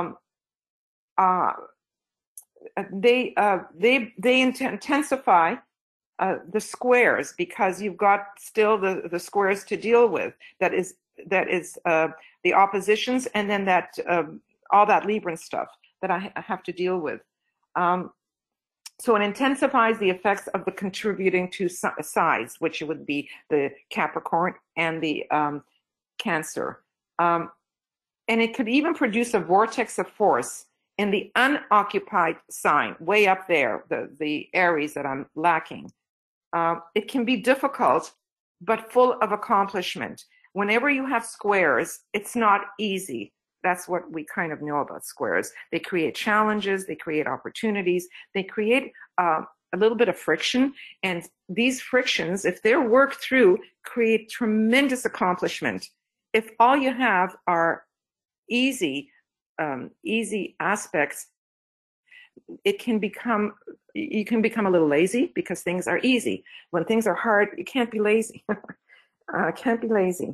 They intensify the squares, because you've got still the squares to deal with. That is the oppositions, and then that all that Libran stuff that I have to deal with. So it intensifies the effects of the contributing two sides, which would be the Capricorn and the Cancer. And it could even produce a vortex of force in the unoccupied sign, way up there, the Aries that I'm lacking. It can be difficult, but full of accomplishment. Whenever you have squares, it's not easy. That's what we kind of know about squares. They create challenges, they create opportunities, they create a little bit of friction. And these frictions, if they're worked through, create tremendous accomplishment. If all you have are easy aspects, you can become a little lazy, because things are easy. When things are hard, you can't be lazy. Can't be lazy.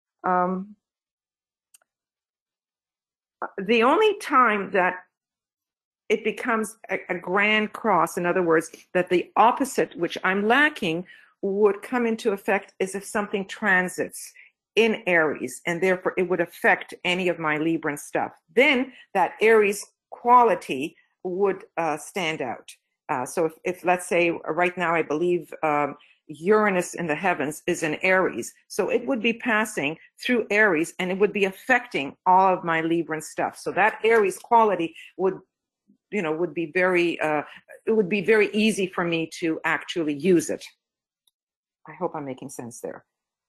The only time that it becomes a grand cross, in other words, that the opposite, which I'm lacking, would come into effect, is if something transits in Aries, and therefore it would affect any of my Libran stuff. Then that Aries quality would stand out. So if let's say right now I believe Uranus in the heavens is in Aries, so it would be passing through Aries, and it would be affecting all of my Libran stuff. So that Aries quality would be very it would be very easy for me to actually use it. I hope I'm making sense there.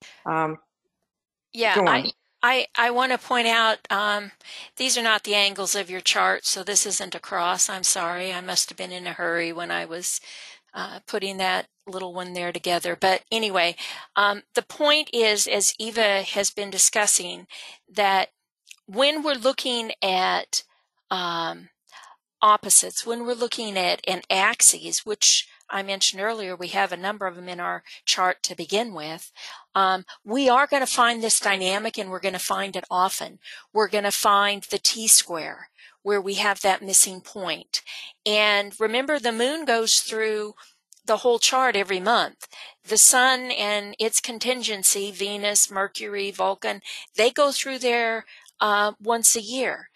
Yeah, go on. I want to point out, these are not the angles of your chart, so this isn't a cross. I'm sorry. I must have been in a hurry when I was putting that little one there together. But anyway, the point is, as Eva has been discussing, that when we're looking at opposites, when we're looking at an axes, which I mentioned earlier, we have a number of them in our chart to begin with. We are going to find this dynamic, and we're going to find it often. We're going to find the T-square, where we have that missing point. And remember, the moon goes through the whole chart every month. The sun and its contingency, Venus, Mercury, Vulcan, they go through there once a year.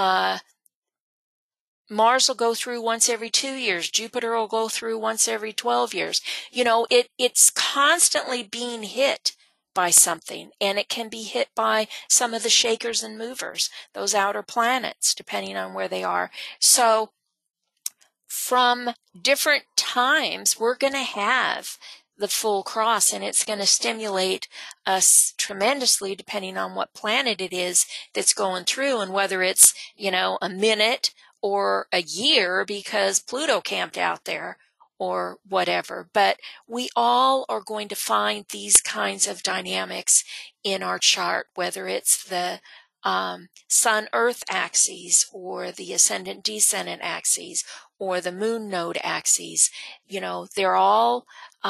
Mars will go through once every 2 years. Jupiter will go through once every 12 years. It's constantly being hit by something, and it can be hit by some of the shakers and movers, those outer planets, depending on where they are. So from different times, we're going to have the full cross, and it's going to stimulate us tremendously depending on what planet it is that's going through, and whether it's, a minute or a year because Pluto camped out there or whatever. But we all are going to find these kinds of dynamics in our chart, whether it's the Sun-Earth axes or the ascendant-descendant axes or the moon node axes. They're all,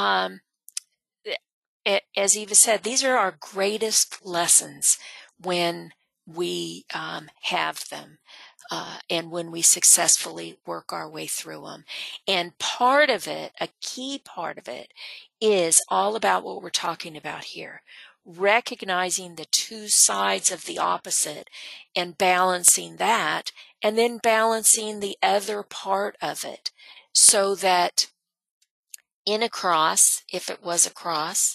as Eva said, these are our greatest lessons when we have them. And when we successfully work our way through them. And part of it, a key part of it, is all about what we're talking about here. Recognizing the two sides of the opposite and balancing that, and then balancing the other part of it, so that in a cross, if it was a cross,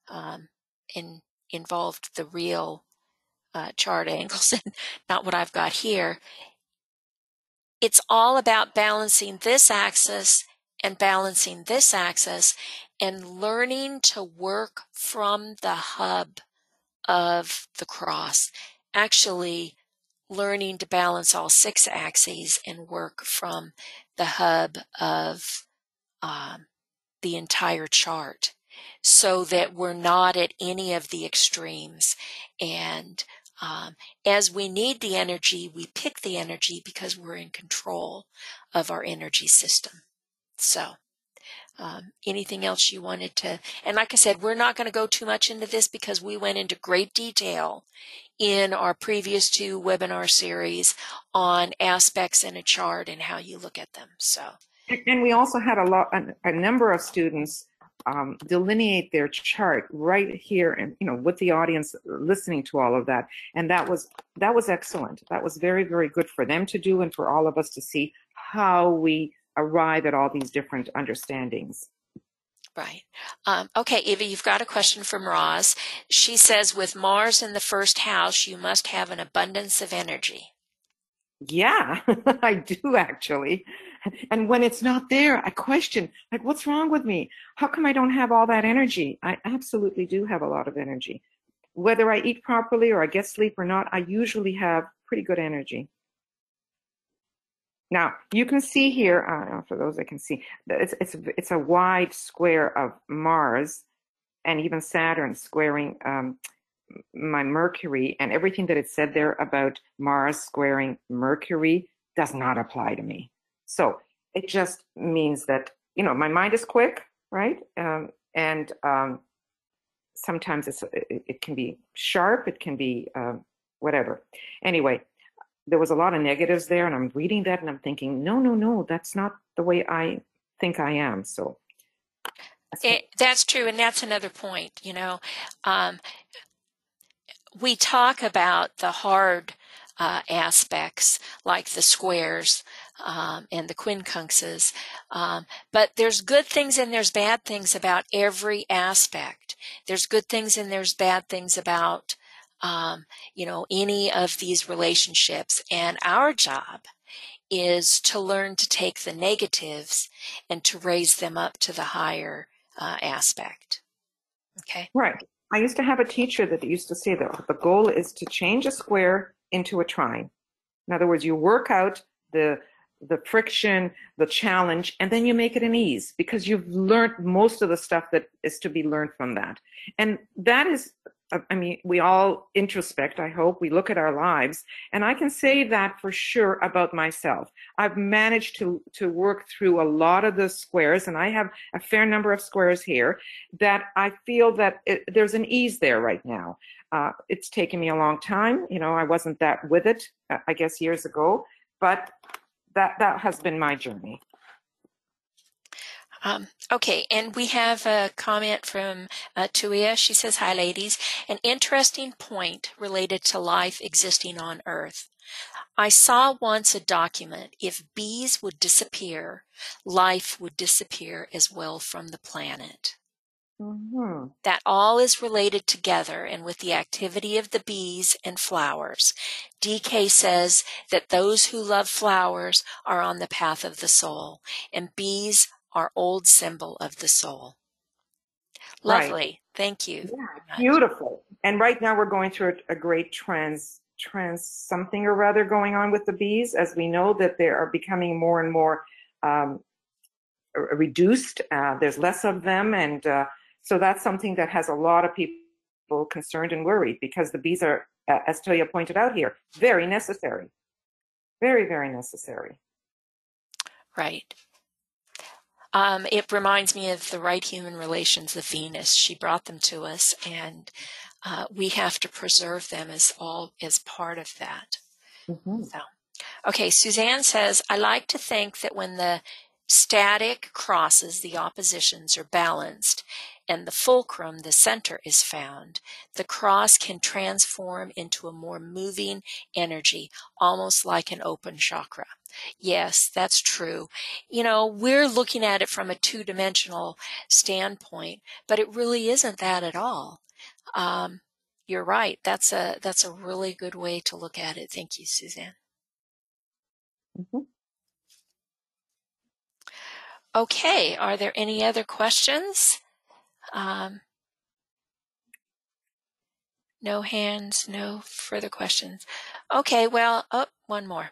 involved the real chart angles and not what I've got here, it's all about balancing this axis and balancing this axis and learning to work from the hub of the cross. Actually, learning to balance all 6 axes and work from the hub of the entire chart so that we're not at any of the extremes. And as we need the energy, we pick the energy because we're in control of our energy system. So anything else you wanted to, and like I said, we're not going to go too much into this because we went into great detail in our previous 2 webinar series on aspects in a chart and how you look at them. So, and we also had a number of students delineate their chart right here, and with the audience listening to all of that, and that was excellent. That was very, very good for them to do and for all of us to see how we arrive at all these different understandings. Right. Okay, Eva, you've got a question from Roz. She says, with Mars in the first house, you must have an abundance of energy. Yeah, I do actually. And when it's not there, I question, like, what's wrong with me? How come I don't have all that energy? I absolutely do have a lot of energy. Whether I eat properly or I get sleep or not, I usually have pretty good energy. Now, you can see here, for those that can see, it's a wide square of Mars and even Saturn squaring my Mercury, and everything that it said there about Mars squaring Mercury does not apply to me. So it just means that, my mind is quick, right? And sometimes it can be sharp, it can be whatever. Anyway, there was a lot of negatives there, and I'm reading that and I'm thinking, no, that's not the way I think I am. So that's true, and that's another point. We talk about the hard aspects like the squares and the quincunxes, but there's good things and there's bad things about every aspect. There's good things and there's bad things about any of these relationships, and our job is to learn to take the negatives and to raise them up to the higher aspect. Okay. Right. I used to have a teacher that used to say that the goal is to change a square into a trine. In other words, you work out the friction, the challenge, and then you make it an ease because you've learned most of the stuff that is to be learned from that. And that is, we all introspect, I hope. We look at our lives, and I can say that for sure about myself. I've managed to work through a lot of the squares, and I have a fair number of squares here that I feel that there's an ease there right now. It's taken me a long time. I wasn't that with it, I guess, years ago, but that has been my journey. Okay, and we have a comment from Tuia. She says, hi, ladies. An interesting point related to life existing on Earth. I saw once a document, if bees would disappear, life would disappear as well from the planet. Mm-hmm. That all is related together and with the activity of the bees and flowers. DK says that those who love flowers are on the path of the soul, and bees are old symbol of the soul. Lovely. Right. Thank you. Yeah, beautiful. And right now we're going through a great trans something or other going on with the bees, as we know that they are becoming more and more reduced. There's less of them, and so that's something that has a lot of people concerned and worried, because the bees are, as Tuia pointed out here, very necessary. Very, very necessary. Right. It reminds me of the Right Human Relations of Venus. She brought them to us, and we have to preserve them as part of that. Mm-hmm. So, okay, Suzanne says, I like to think that when the static crosses, the oppositions, are balanced, and the fulcrum, the center, is found, the cross can transform into a more moving energy, almost like an open chakra. Yes, that's true. We're looking at it from a two-dimensional standpoint, but it really isn't that at all. You're right. That's a really good way to look at it. Thank you, Suzanne. Mm-hmm. Okay, are there any other questions? No hands, no further questions. Okay, well, one more.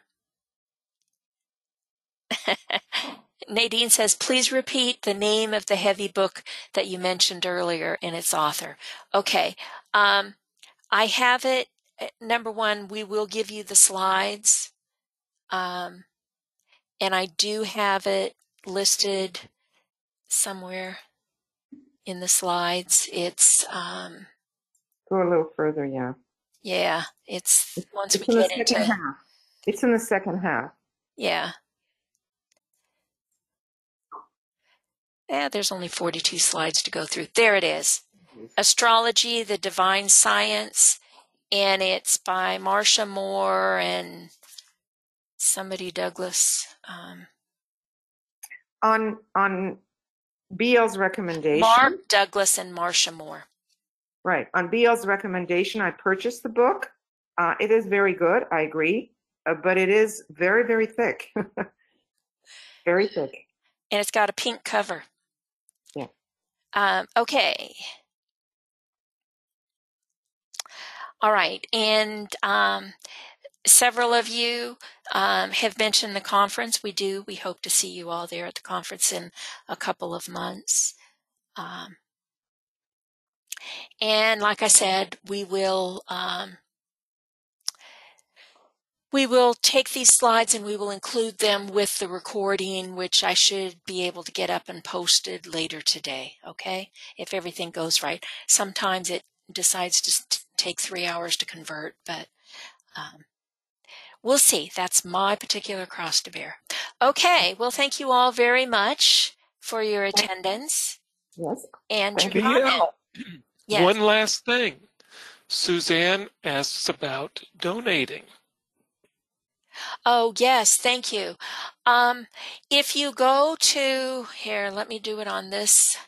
Nadine says, please repeat the name of the heavy book that you mentioned earlier and its author. Okay, I have it. Number one, we will give you the slides. And I do have it listed somewhere in the slides. It's, Go a little further, yeah. yeah, it's once we It's in the get second into, half. It's in the second half. yeah. Yeah, there's only 42 slides to go through. There it is. Astrology, the Divine Science, and it's by Marcia Moore and somebody Douglas. On BL's recommendation. Mark Douglas and Marcia Moore. Right. On BL's recommendation, I purchased the book. It is very good, I agree, but it is very, very thick. Very thick. And it's got a pink cover. Yeah. Okay. All right. And several of you have mentioned the conference. We hope to see you all there at the conference in a couple of months. And like I said, we will take these slides and we will include them with the recording, which I should be able to get up and posted later today, okay? If everything goes right. Sometimes it decides to take 3 hours to convert, but we'll see. That's my particular cross to bear. Okay, well, thank you all very much for your attendance. Yes. And your BL, comment. Yes. one last thing. Suzanne asks about donating. Oh, yes, thank you. If you go to, here, let me do it on this.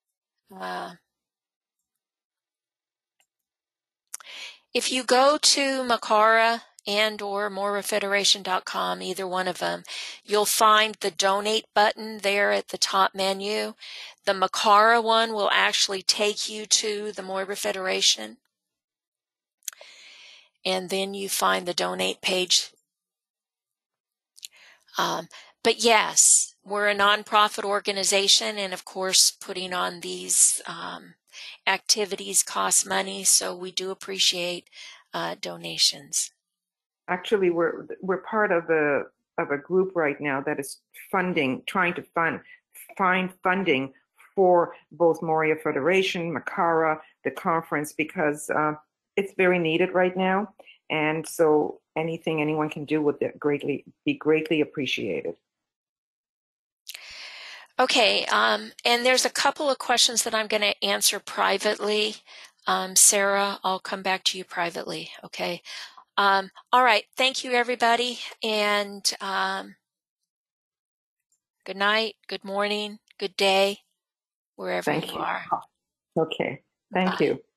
If you go to Makara and or MoiraFederation.com, either one of them, you'll find the donate button there at the top menu. The Makara one will actually take you to the Moira Federation. And then you find the donate page. But yes, we're a nonprofit organization, and of course, putting on these activities costs money, so we do appreciate donations. Actually, we're part of a group right now that is trying to find funding for both Moria Federation, Makara, the conference, because it's very needed right now, and so anything anyone can do would be greatly appreciated. Okay, and there's a couple of questions that I'm going to answer privately. Sarah, I'll come back to you privately, okay? All right, thank you, everybody, and good night, good morning, good day, wherever you are. Okay, thank Bye. you.